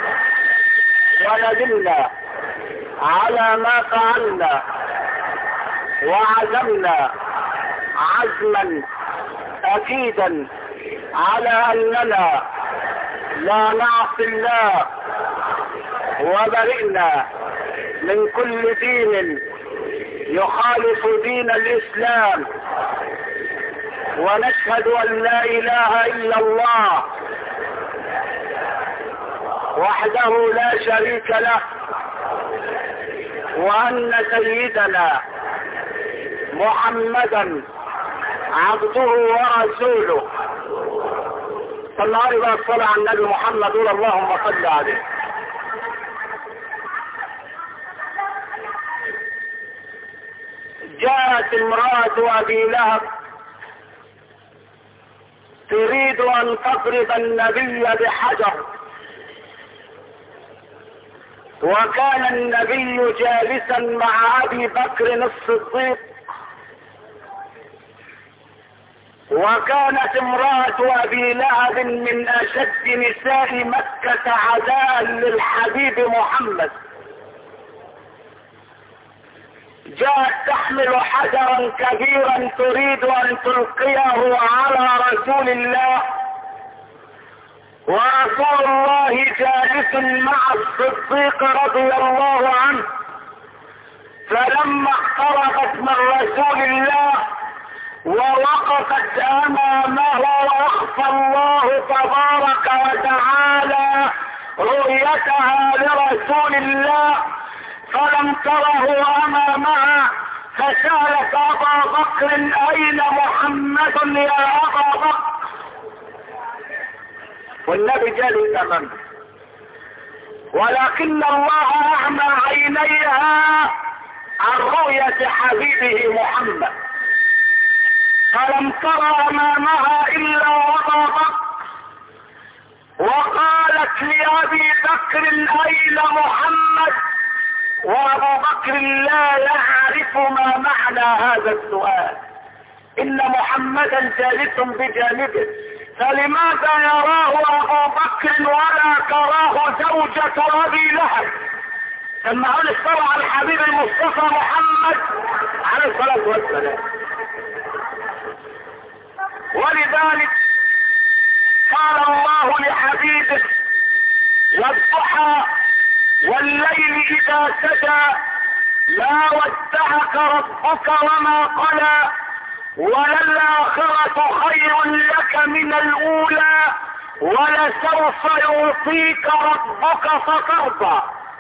وندمنا على ما فعلنا، وعزمنا عزما أكيدا على أننا لا نعصي الله، وبرئنا من كل دين يخالف دين الإسلام، ونشهد أن لا إله إلا الله وحده لا شريك له، وأن سيدنا محمدا عبده ورسوله. صلى الله وسلم على النبي محمد، قول اللهم صل عليه. جاءت امرأة أبي لهب تريد أن تضرب النبي بحجر، وكان النبي جالسا مع أبي بكر الصديق، وكانت امرأة ابي لهب من اشد نساء مكة عداء للحبيب محمد. جاءت تحمل حجرا كبيرا تريد ان تلقيه على رسول الله، ورسول الله جالس مع الصديق رضي الله عنه. فلما اقتربت من رسول الله ووقفت امامه واخفى الله تبارك وتعالى رؤيتها لرسول الله فلم تره امامها، فسألت ابا بكر اين محمد يا ابا بكر؟ والنبي جالس امامه، ولكن الله اعمى عينيها عن رؤية حبيبه محمد، فلم تر امامها الا ابا بكر. وقالت لابي بكر اين محمد؟ وابو بكر لا يعرف ما معنى هذا السؤال، ان محمدا جالس بجانبه، فلماذا يراه ابو بكر ولا تراه زوجة ابي لهب؟ سمعون الصلاة على الحبيب المصطفى محمد عليه الصلاة والسلام. ولذلك قال الله لحبيبه: والضحى والليل اذا سجى ما ودعك ربك وما قلى وللآخرة خير لك من الأولى ولسوف يعطيك ربك فترضى.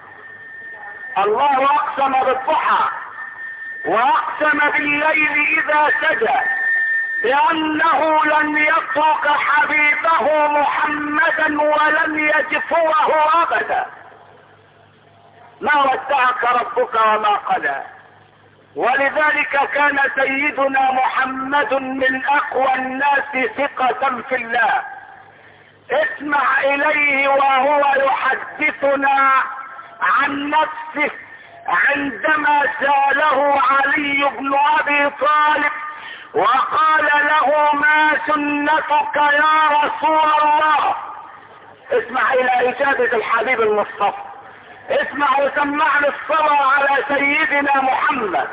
الله أقسم بالضحى وأقسم بالليل إذا سجى بأنه لن يترك حبيبه محمدا ولن يجفوه أبدا. ما ودعك ربك وما قلى. ولذلك كان سيدنا محمد من اقوى الناس ثقة في الله. اسمع اليه وهو يحدثنا عن نفسه عندما سأله علي بن ابي طالب وقال له: ما سنتك يا رسول الله؟ اسمع الى اجابة الحبيب المصطفى. اسمع وسمعني الصلاة على سيدنا محمد.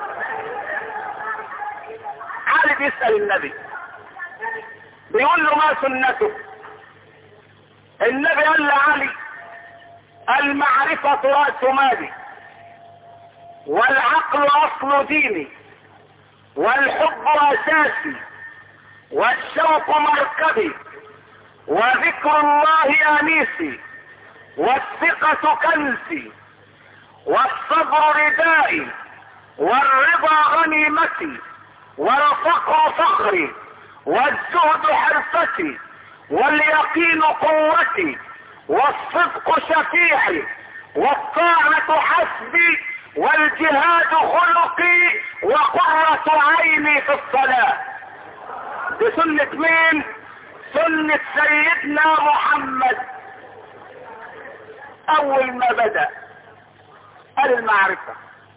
علي بيسأل النبي بيقول له: ما سنته؟ النبي قال لعلي: المعرفة رأس مالي، والعقل اصل ديني، والحب اساسي، والشوق مركبي، وذكر الله انيسي، والثقة كنزي، والصبر ردائي، والرضا غنيمتي، والفقر فخري، والزهد حرفتي، واليقين قوتي، والصدق شفيعي، والطاعة حسبي، والجهاد خلقي، وقرة عيني في الصلاة. بسنة مين؟ سنة سيدنا محمد. اول ما بدأ قال المعرفة.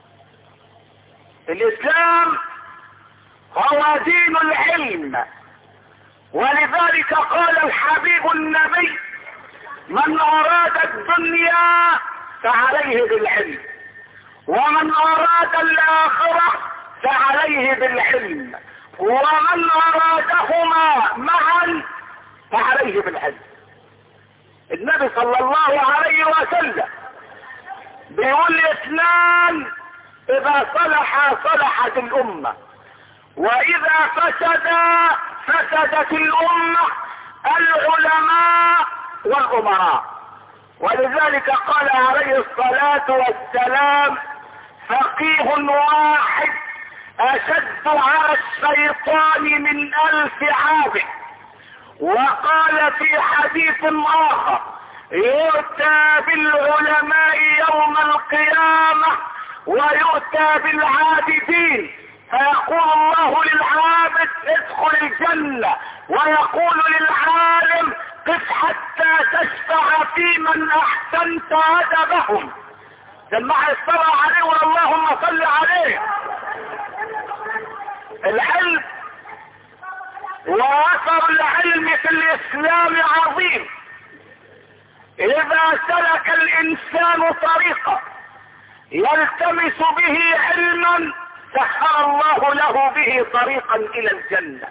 الاسلام هو دين العلم، ولذلك قال الحبيب النبي: من اراد الدنيا فعليه بالعلم، ومن اراد الاخرة فعليه بالعلم، ومن ارادهما معا فعليه بالعلم. النبي صلى الله عليه وسلم بيقول: اثنان اذا صلحا صلحت الامة، واذا فسدا فسدت الامة: العلماء والامراء. ولذلك قال عليه الصلاة والسلام: فقيه واحد اشد على الشيطان من 1000 عابد. وقال في حديث اخر: يؤتى بالعلماء يوم القيامة ويؤتى بالعابدين، فيقول الله للعابد: ادخل الجنة، ويقول للعالم: قف حتى تشفع في من احسنت ادبهم. سمع الصلاة عليه واللهم صل عليه. العلم واثر العلم في الاسلام عظيم. اذا سلك الانسان طريقا يلتمس به علما سخر الله له به طريقا الى الجنة.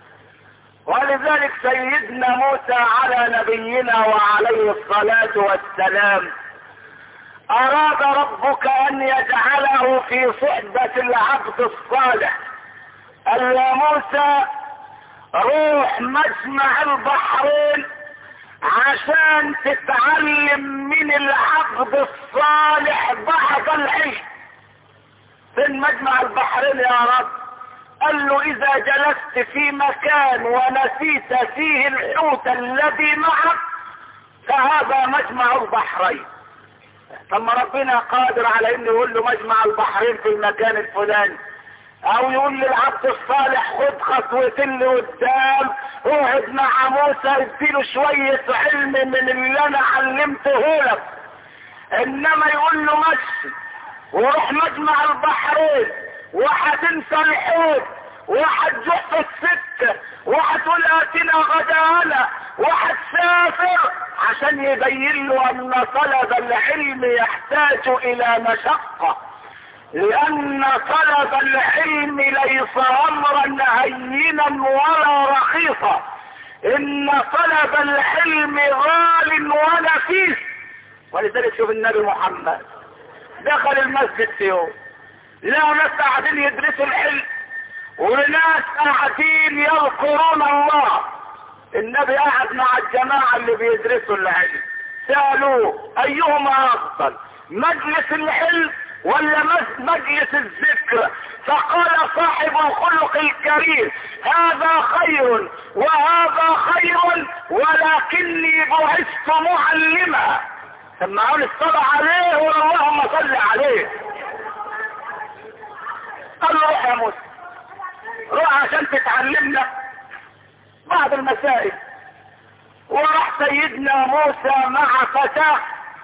ولذلك سيدنا موسى على نبينا وعليه الصلاة والسلام اراد ربك ان يجعله في صحبة العبد الصالح. قال يا موسى روح مجمع البحرين عشان تتعلم من العبد الصالح بعض العلم. فين مجمع البحرين يا رب؟ قال له اذا جلست في مكان ونسيت فيه الحوت الذي معك فهذا مجمع البحرين. ثم ربنا قادر على انه يقول له مجمع البحرين في المكان الفلاني، او يقول للعبد الصالح خد خطوتين لقدام اقعد مع موسى اديله شوية علم من اللي انا علمته لك. انما يقول له مشي وروح مجمع البحرين وهتنسى الحوت وهتجح في السكة وهتقول اتنا غدانا وهتسافر، عشان يبين له ان طلب العلم يحتاج الى مشقة، لان طلب العلم ليس امرا هينا ولا رخيصا، ان طلب العلم غال ونفيس. ولذلك شوف النبي محمد دخل المسجد في يوم لقوا ناس قاعدين يدرسوا العلم وناس قاعدين يذكرون الله. النبي قاعد مع الجماعة اللي بيدرسوا العلم، سألوه ايهما افضل مجلس العلم ولا مجلس الذكر؟ فقال صاحب الخلق الكريم هذا خير وهذا خير ولكني بعثت معلما. سمعون الصلاة عليه واللهم صل عليه. قال له روح يا موسى روح عشان تتعلمنا بعض المسائل. وراح سيدنا موسى مع فتاه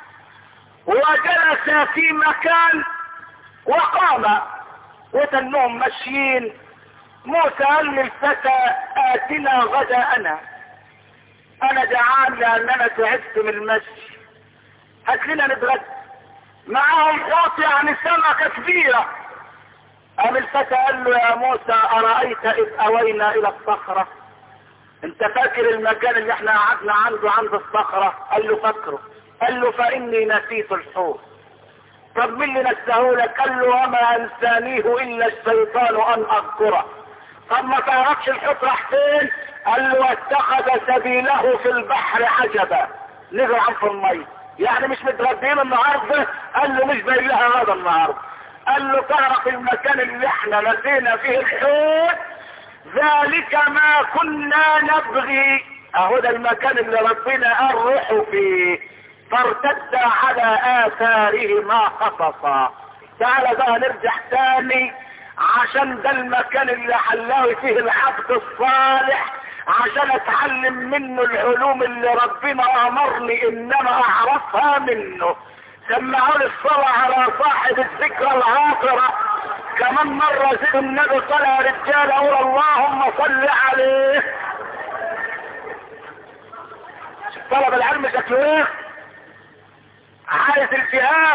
وجلس في مكان وقام وتنهم ماشيين. موسى قال للفتى اتنا غداءنا، انا جعان لاننا تعبت من المشي، هات لنا نتغدى. معاهم حوت يعني سمكة كبيرة. قام الفتى قال له يا موسى ارايت اذ اوينا الى الصخرة؟ انت فاكر المكان اللي احنا قعدنا عنده عند الصخرة؟ قال له فاكره. قال له فاني نسيت الحوت. طب مين اللي نساهولك؟ قال له وما انسانيه الا الشيطان ان اذكره. طب ما تعرفش الحوت راح فين؟ قال له اتخذ سبيله في البحر عجبا، نزل عن في المي. يعني مش متغدين النهارده؟ قال له مش باين لها هذا النهارده. قال له تعرف المكان اللي احنا نسينا فيه الحوت؟ ذلك ما كنا نبغي، اهو ده المكان اللي ربنا قال روحوا فيه. فارتد على اثارهما قصصا. تعالى بقى نرجع تاني عشان ده المكان اللي حلاوي فيه العبد الصالح عشان اتعلم منه العلوم اللي ربنا امرني انما اعرفها منه. سمعوا الصلاة على صاحب الذكرى العاطرة كمان مرة زي النبي صلى رجال اقول اللهم صل عليه. طلب العلم شكله ايه؟ عايز الجهاد،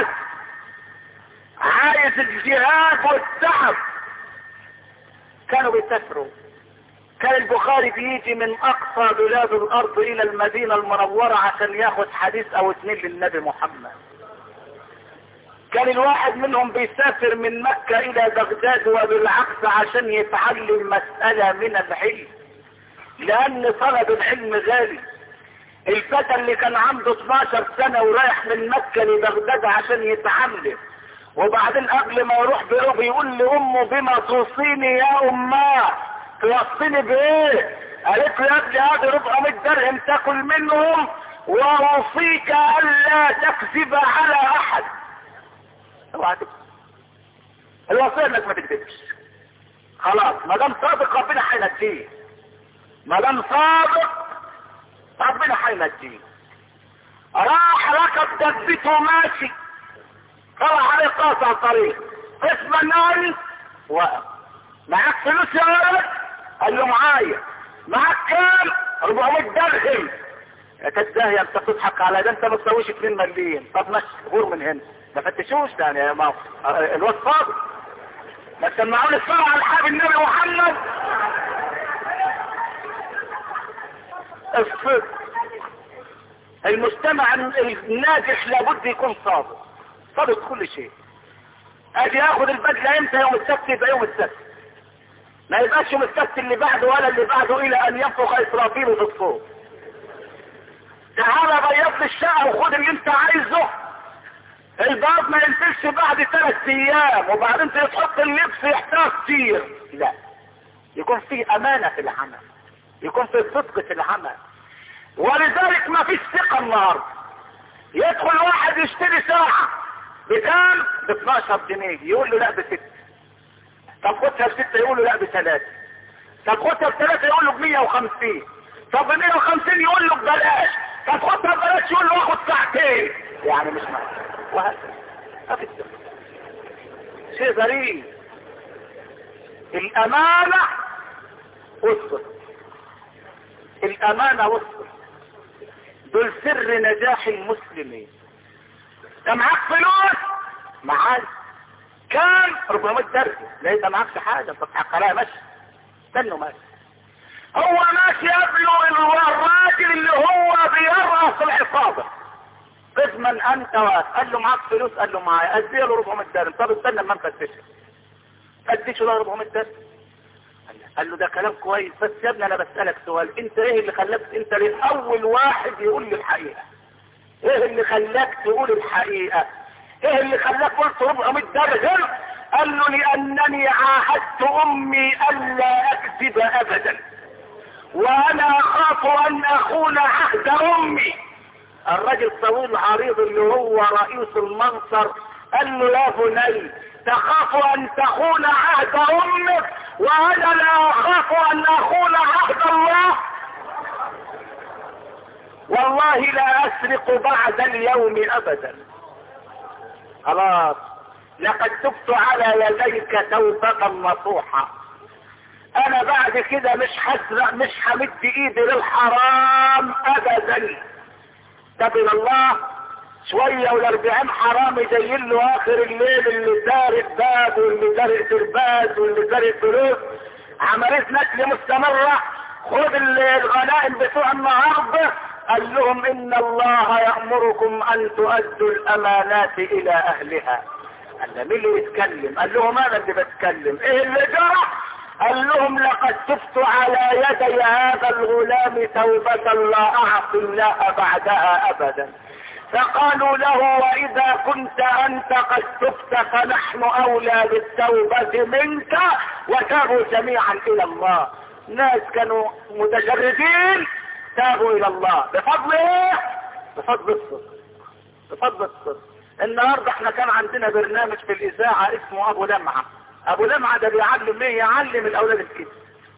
عايز الجهاد والتعب. كانوا بيسافروا، كان البخاري بيجي من اقصى بلاد الارض الى المدينة المنورة عشان ياخد حديث او اتنين للنبي محمد. كان الواحد منهم بيسافر من مكة الى بغداد وبالعكس عشان يتعلم مسألة من العلم، لان طلب العلم غالي. الفتى اللي كان عنده 12 سنة ورايح من مكة لبغداد عشان يتعلم، وبعدين قبل ما يروح بيقول لامه بما توصيني يا اماه؟ توصيني بايه؟ قالت له يا ابني هذه 400 درهم تاكل منهم واوصيك الا تكذب على احد. اوعى تكذب، الوصيه انك ما تكذبش. خلاص ما دام صادق ربنا هينجيه، ما دام صادق ربنا هينجيه. راح ركب دبته ماشي، طلع عليه قاطع طريق اسمه الناس، وقف. معاك فلوس يا ولد؟ قال له معايا. معاك كام؟ 400 درهم. يا كداهيه انت بتضحك على ده، انت ما تسويش 2 مليم. طب ماشي غور من هنا، ما فتشوش يعني يا ما الواد فاضي. ما تسمعوني الصلاة على الحبيب النبي محمد. الصدق. المجتمع الناجح لابد يكون صادق، صادق كل شيء. اجي اخذ البدله امتى؟ يوم السبت، يبقى يوم السبت، ما يبقاش يوم السبت اللي بعده ولا اللي بعده الى ان ينفخ اسرافيل في الصوت. تعالى بيض لي الشقه وخد اللي انت عايزه. الباب ما ينزلش بعد 3 ايام وبعدين تحط اللبس يحتاج كتير. لا، يكون في امانه في العمل، يكون في صدق في العمل. ولذلك ما فيش ثقه النهارده. يدخل واحد يشتري ساعه بكام؟ ب12 جنيه، يقول له لا ب6. طب خدها ب6 يقول له لا ب3. طب خدها ب3 يقول له ب150. طب ب150 يقول له ببلاش. طب خدها ببلاش يقول له اخد ساعتين. يعني مش معقول. وهكذا. ما في الثقه. شيء غريب. الامانه والصدق، الامانه والصدق دول سر نجاح المسلمين. انت معاك فلوس؟ معاك كام؟ 400 درهم. لا انت معاكش حاجه، انت بتضحك عليها. ماشي، استنوا ماشي. هو ماشي قبله الراجل اللي هو بيرأس العصابه. قسما انت قال له معاك فلوس؟ قال له معايا. اديه له 400 درهم. طب استنى اما نفتشه. اديشه له 400 درهم. قال له ده كلام كويس، بس يا ابني انا بسألك سؤال، انت ايه اللي خلاك انت اول واحد يقول لي الحقيقة؟ ايه اللي خلاك تقول الحقيقة؟ ايه اللي خلاك قلت 400 درهم؟ قال له لانني عاهدت امي الا اكذب ابدا، وانا اخاف ان اخون عهد امي. الراجل طويل عريض اللي هو رئيس المنصر قال له يا بني تخاف ان تخون عهد امك وانا لا اخاف ان اخون عهد الله. والله لا اسرق بعد اليوم ابدا. خلاص، لقد تبت على يديك توبة نصوحة. انا بعد كده مش هسرق، مش همد ايدي للحرام ابدا. طب الى الله شوية وال40 حرامي جايين له اخر الليل، اللي سارق باب واللي سارق ترباز واللي سارق فلوس. عملية نقل مستمرة. خد الغنائم بتوع النهارده. قال لهم ان الله يأمركم ان تؤدوا الامانات الى اهلها. قال له مين اللي يتكلم؟ قال لهم انا اللي بتكلم. ايه اللي جرى؟ قال لهم لقد تبت على يدي هذا الغلام توبة لا اعصي الله بعدها ابدا. فقالوا له واذا كنت انت قد تبت فنحن اولى بالتوبة منك. وتابوا جميعا الى الله. ناس كانوا متجردين تابوا الى الله بفضل ايه؟ بفضل الصدق، بفضل الصدق. النهارده احنا كان عندنا برنامج في الاذاعه اسمه ابو لمعه. ابو لمعه ده بيعلم ايه؟ يعلم الاولاد الكذب.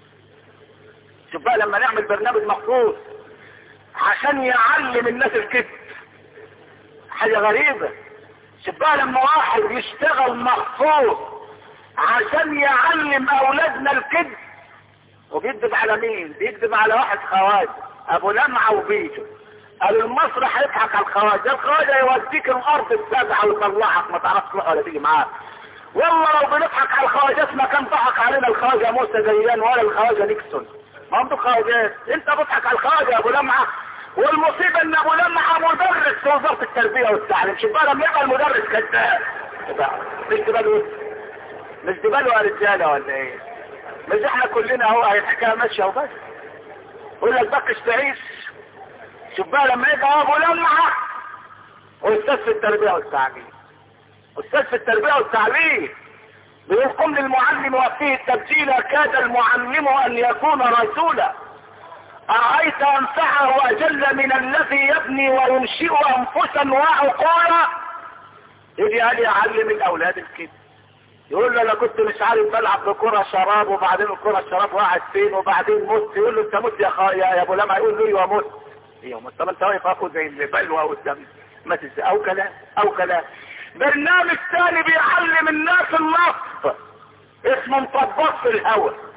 شوف بقى لما نعمل برنامج مخصوص عشان يعلم الناس الكذب، حاجه غريبه. شوف بقى لما واحد يشتغل مخصوص عشان يعلم اولادنا الكذب، وبيكذب على مين؟ بيكذب على واحد خواجه ابو لمعه وبيجو. قال المسرح هيضحك على الخواجه، الخواجه يوديك الارض السبعه ويطلعك ما تعرفش تروح ولا تيجي معاه. والله لو بنضحك على الخواجات ما كان ضحك علينا الخواجه موسى ديان ولا الخواجه نيكسون. ما هم خواجات، انت بتضحك على الخواجه ابو لمعه. والمصيبه ان ابو لمعه مدرس في وزاره التربيه والتعليم. شوف بقى لما يبقى المدرس كذاب. مش تبالوا مش تبالوا يا رجاله ولا ايه؟ مش احنا كلنا اهو الحكايه ماشيه وبس. يقول لك بكش تعيش. شوف بقى لما يبقى ابو لمعه واستاذ في التربيه والتعليم، استاذ في التربيه والتعليم بيقول قم للمعلم وفيه التبجيل كاد المعلم ان يكون رسولا. ارايت انفعه اجل من الذي يبني وينشئ انفسا وعقولا. يجي قال يعلم الاولاد الكذب. يقول له انا كنت مش عارف بلعب بكره شراب وبعدين الكره الشراب وقعت فين وبعدين مت. يقول له انت مت يا ابو لمعه. يقول له ايوه مت. ايوه مت. طب انت واقف اخو زي البلوه قدام مات ازاي؟ او كلام او كلام. برنامج ثاني بيعلم الناس النصب اسمه مطبط في الهواء.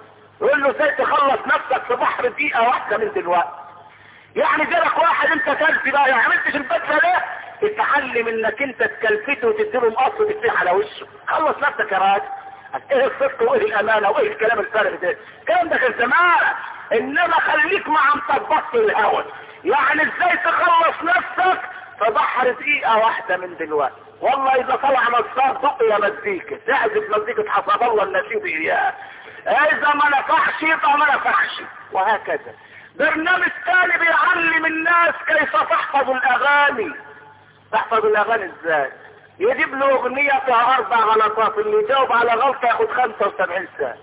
يقول له ازاي تخلص نفسك في بحر دقيقة واحدة من دلوقتي؟ يعني جالك واحد انت كلت بقى، ما عملتش البدله ليه؟ اتعلم انك انت تكلفته وتديله مقص وتفتح على وشه. خلص نفسك يا راجل. ايه الصدق وايه الامانه وايه الكلام الفارغ ده؟ الكلام ده كان زمان. انما خليك مع مطبط الهوى. يعني ازاي تخلص نفسك في بحر دقيقه واحده من دلوقتي؟ والله اذا طلع نصاب دق يا مزيكا، تعزف مزيكا حسب الله النشيد اياه. اذا ما نفعش يبقى ما نفعش، وهكذا. برنامج تاني بيعلم الناس كيف تحفظ الاغاني. تحفظ الاغاني ازاي؟ يجيب له اغنية فيها 4 غلطات، اللي يجاوب على غلطة ياخد 75 سنة.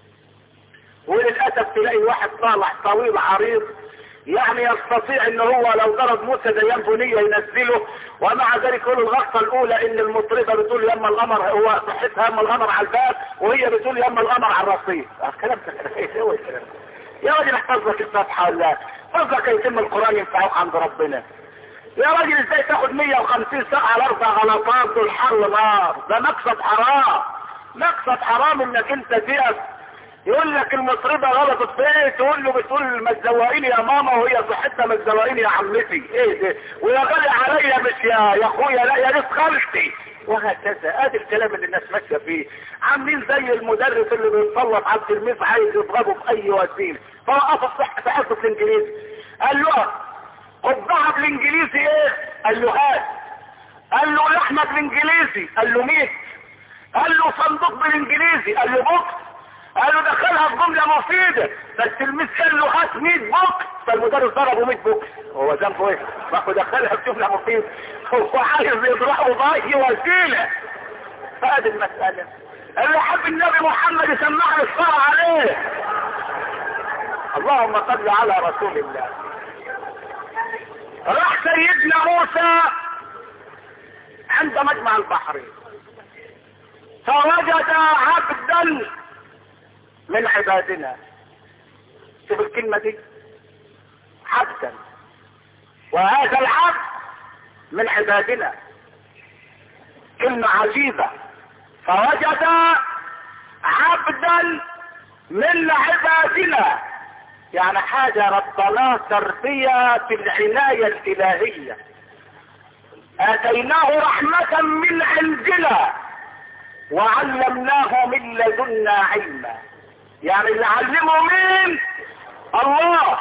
وللأسف تلاقي واحد طالع طويل عريض، يعني يستطيع ان هو لو ضرب موسى زيان بنية ينزله، ومع ذلك يقول الغلطة الاولى ان المطربة بتقول يما القمر، هو صحتها يما القمر على الباب وهي بتقول يما القمر على الرصيف. الكلام ده ايه هو الكلام؟ يا راجل احفظ لك الفتحة ولا احفظ لك يتم القرآن ينفعوك عند ربنا. يا راجل ازاي تاخد 150 ساعة على 4 غلطات دول حر نار؟ ده مكسب حرام. مكسب حرام انك انت تقف. يقول لك المطربة غلطت في ايه؟ تقول له بتقول ما تزوقيني يا ماما وهي صحتها ما تزوقيني يا عمتي. ايه ده؟ ويا غالي عليا مش يا اخويا، لا يا ريت خالتي. وهكذا. ادي الكلام اللي الناس ماشيه فيه. عاملين زي المدرس اللي بيتسلط على التلميذ عايز يضربه باي وسيله، فوقف الصح في حصه الانجليزي قال له قبعه بالانجليزي ايه؟ قال له هات. قال له لحمه بالانجليزي، قال له ميت. قال له صندوق بالانجليزي، قال له بوكس. قال له دخلها في جمله مفيده. فالتلميذ قال له هات 100 بوكس، فالمدرس ضربه 100 بوكس. هو ذنبه ايه؟ راح دخلها في جمله مفيده. هو عايز يضربه باي وسيله. فادي المساله. اللي حب النبي محمد يسمعنا الصلاه عليه. اللهم صل على رسول الله. راح سيدنا موسى عند مجمع البحرين فوجد عبدا من عبادنا. شوف الكلمة دي، عبدا، وهذا العبد من عبادنا. كلمة عجيبة. فوجد عبدا من عبادنا، يعني حاجة ربنا تربية في العناية الإلهية. آتيناه رحمة من عندنا وعلمناه من لدنا علما. يعني اللي علمه مين؟ الله.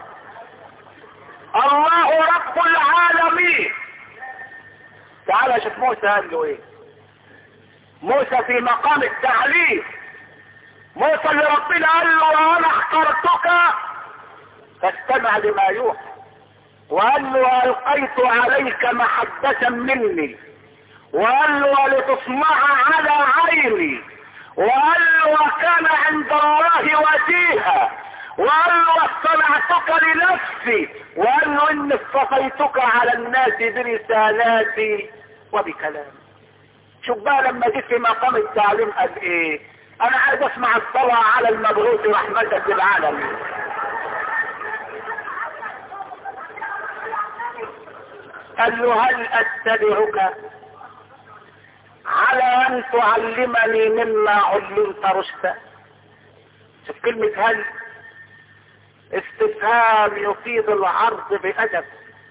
الله رب العالمين. تعال شوف موسى قال له ايه. موسى في مقام التعليم. موسى اللي ربنا قال له وانا اخترتك فاستمع لما يوحى، وقال له القيت عليك محبة مني، وقال له ولتصنع على عيني، وقال له وكان عند الله وجيها، وقال له واصطنعتك لنفسي، وقال له اني اصطفيتك على الناس برسالاتي وبكلامي. شوف بقى لما جيت في مقام التعليم قال ايه. انا عايز اسمع الصلاة على المبعوث رحمة للعالمين. قال له هل اتبعك على ان تعلمني مما علمت رشدا؟ شوف كلمة هل، استفهام يفيد العرض بأدب.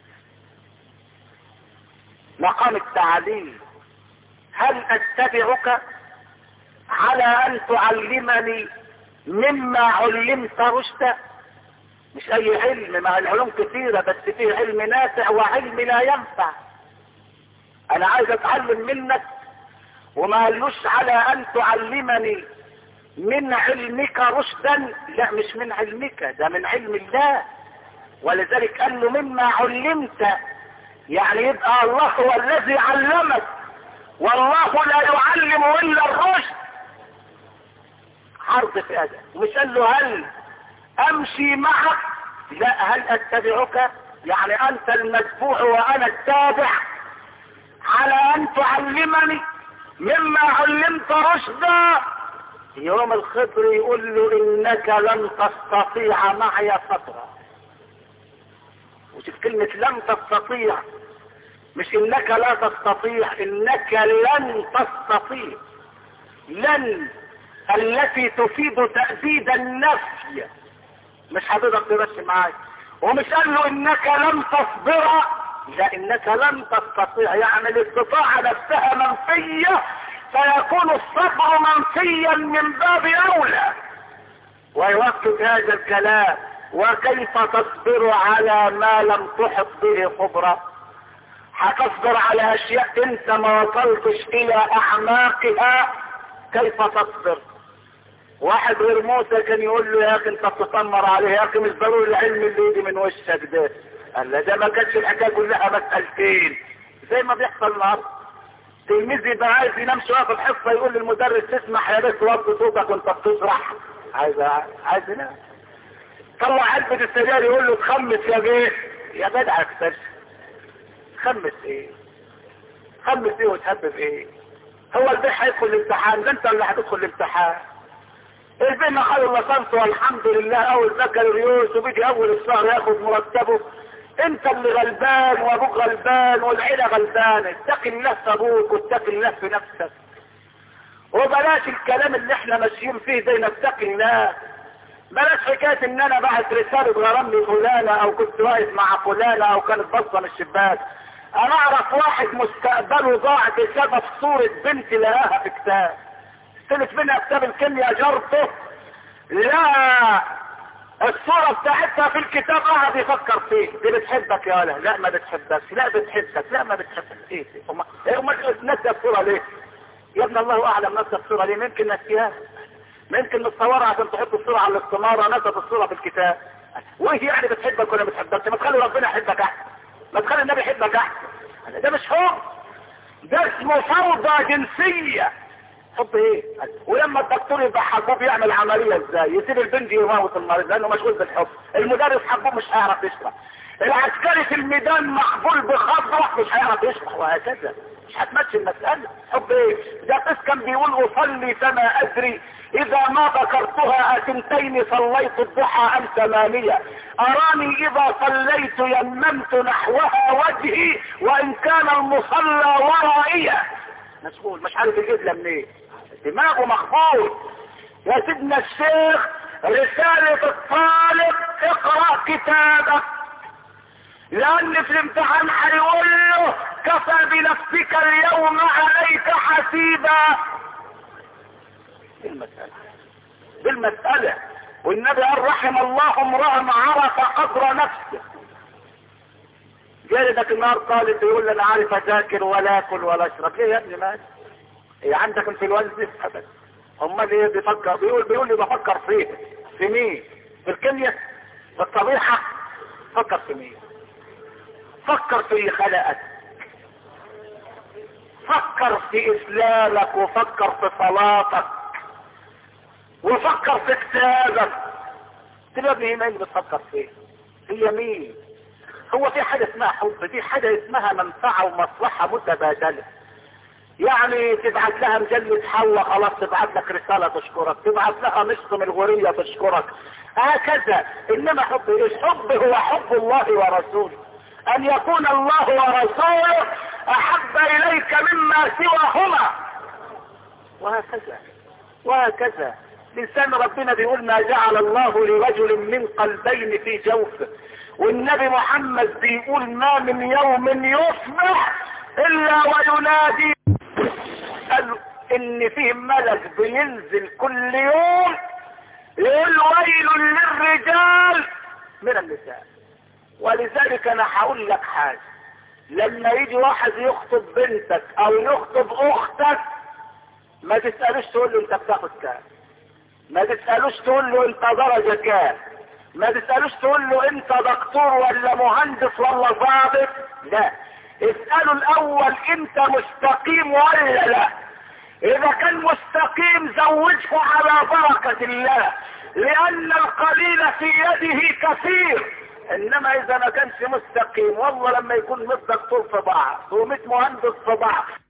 مقام التعليم. هل اتبعك على ان تعلمني مما علمت رشدا؟ مش اي علم، ما العلوم كثيرة بس فيه علم نافع وعلم لا ينفع. انا عايز اتعلم منك، وما قالوش على ان تعلمني من علمك رشدا، لا مش من علمك، ده من علم الله. ولذلك قال له مما علمت، يعني يبقى الله هو الذي علمك، والله لا يعلم الا الرشد. عرض في هذا. مش قال له هل امشي معك، لا هل اتبعك، يعني انت المتبوع وانا التابع، على ان تعلمني مما علمت رشدا. يوم الخضر يقول له انك لن تستطيع معي صبرا. وشوف كلمة لن تستطيع، مش انك لا تستطيع، انك لن تستطيع. لن التي تفيد تأبيد النفي، مش هتقدر تمشي معاك. ومش قال له انك لم تصبر، لا انك لم تستطيع، يعني الاستطاعة نفسها منفية، فيكون الصبر منفيا من باب اولى. ويوقف هذا الكلام: وكيف تصبر على ما لم تحط به خبرة؟ هتصبر على اشياء انت ما وصلتش الى اعماقها، كيف تصبر؟ واحد غير موسى كان يقول له: يا اخي انت بتتنمر عليه، يا اخي مش ضروري العلم اللي يجي من وشك ده. قال له: ده ما كانتش الحكايه كلها مسألتين زي ما بيحصل النهارده. تلميذ يبقى عايز ينام شويه في الحصه، يقول للمدرس: تسمح يا بنت توطي صوتك وانت بتشرح. عايز ينام. طلع علبه السجاير يقول له: تخمس يا بيه. يا جدع اكتر، خمس ايه؟ خمس ايه وتهبب ايه؟ هو البيه هيدخل الامتحان؟ ده انت اللي هتدخل الامتحان. البيه خد اللصنص والحمد لله اول بكالوريوس، وبيجي اول الشهر ياخد مرتبه. انت اللي غلبان وابوك غلبان والعيله غلبانه. اتق الله في ابوك واتق الله في نفسك، وبلاش الكلام اللي احنا ماشيين فيه ده. نتق الله. بلاش حكايه ان انا بعت رساله غرام لفلانه، او كنت واقف مع فلانه، او كانت باصه من الشباك. انا اعرف واحد مستقبله ضاع بسبب صوره بنت لقاها في كتاب، استلف منها كتاب الكيمياء جارته، لا الصورة بتاعتها في الكتاب، قاعد يفكر فيه: دي بتحبك يا ولا لا ما بتحبكش، لا بتحبك لا ما بتحبك. ايه هم ناسيه الصورة ليه؟ يا ابن الله اعلم ناسيه الصورة ليه. ممكن ناسيها، ممكن نتصورها عشان تحط الصورة على الاستمارة، ناسيه الصورة في الكتاب. وايه يعني بتحبك ولا بتحبكش؟ ما تخلي ربنا يحبك احسن، ما تخلي النبي يحبك احسن. ده مش حب، ده اسمه فوضى جنسية. حب ايه؟ ولما الدكتور يبقى حبوب يعمل عملية ازاي؟ يسيب البنج يموت المريض لانه مشغول بالحب. المدرس حبوب مش هيعرف يشرح. العسكري في الميدان مقبول بخضرة مش هيعرف يشرح، وهكذا. مش هتمشي المسألة. حب ايه؟ ده قس كان بيقول: اصلي فما ادري اذا ما ذكرتها اثنتين صليت الضحى ام ثمانية، اراني اذا صليت يممت نحوها وجهي وان كان المصلى ورائية. مشغول مش عارف يجيب لها منين، دماغه مخبول. يا سيدنا الشيخ رسالة الطالب: اقرأ كتابك، لان في الامتحان هيقول له: كفى بنفسك اليوم عليك حسيبا. بالمسألة. والنبي قال: رحم الله امرأ عرف قدر نفسه. جالدك النهار طالب يقول لي: انا عارف اذاكر ولا اكل ولا اشرب. ليه يا ابني ماشي؟ ايه عندك انفلونزا؟ ابدا. امال ايه بيفكر؟ بيقول لي بفكر فيه. في مين؟ في الكيمياء؟ في الطبيعه؟ فكر في مين؟ فكر في خلقك، فكر في اسلامك، وفكر في صلاتك، وفكر في كتابك. يا ابني مين اللي بتفكر فيه؟ هي مين؟ هو في حاجة اسمها حب؟ دي حاجة اسمها منفعة ومصلحة متبادلة. يعني تبعت لها مجلة حواء خلاص تبعت لك رسالة تشكرك، تبعت لها نصف من الغورية تشكرك، هكذا. انما حب ايش؟ حب هو حب الله ورسوله، ان يكون الله ورسوله احب اليك مما سواهما، وهكذا وهكذا. لسان ربنا بيقول: ما جعل الله لرجل من قلبين في جوفه. والنبي محمد بيقول: ما من يوم يصبح الا وينادي. قال ان فيه ملك بينزل كل يوم يقول: ويل للرجال من النساء. ولذلك انا هقول لك حاجة: لما يجي واحد يخطب بنتك او يخطب اختك، ما تسألوش تقول له انت بتاخد كام، ما تسألوش تقول له انت درجة كام، ما تسألوش تقول له انت دكتور ولا مهندس ولا ضابط، لا. اسألوا الاول انت مستقيم ولا لا. اذا كان مستقيم زوجه على بركة الله، لان القليل في يده كثير. انما اذا ما كانش مستقيم، والله لما يكون 100 دكتور في بعض و100 مهندس في بعض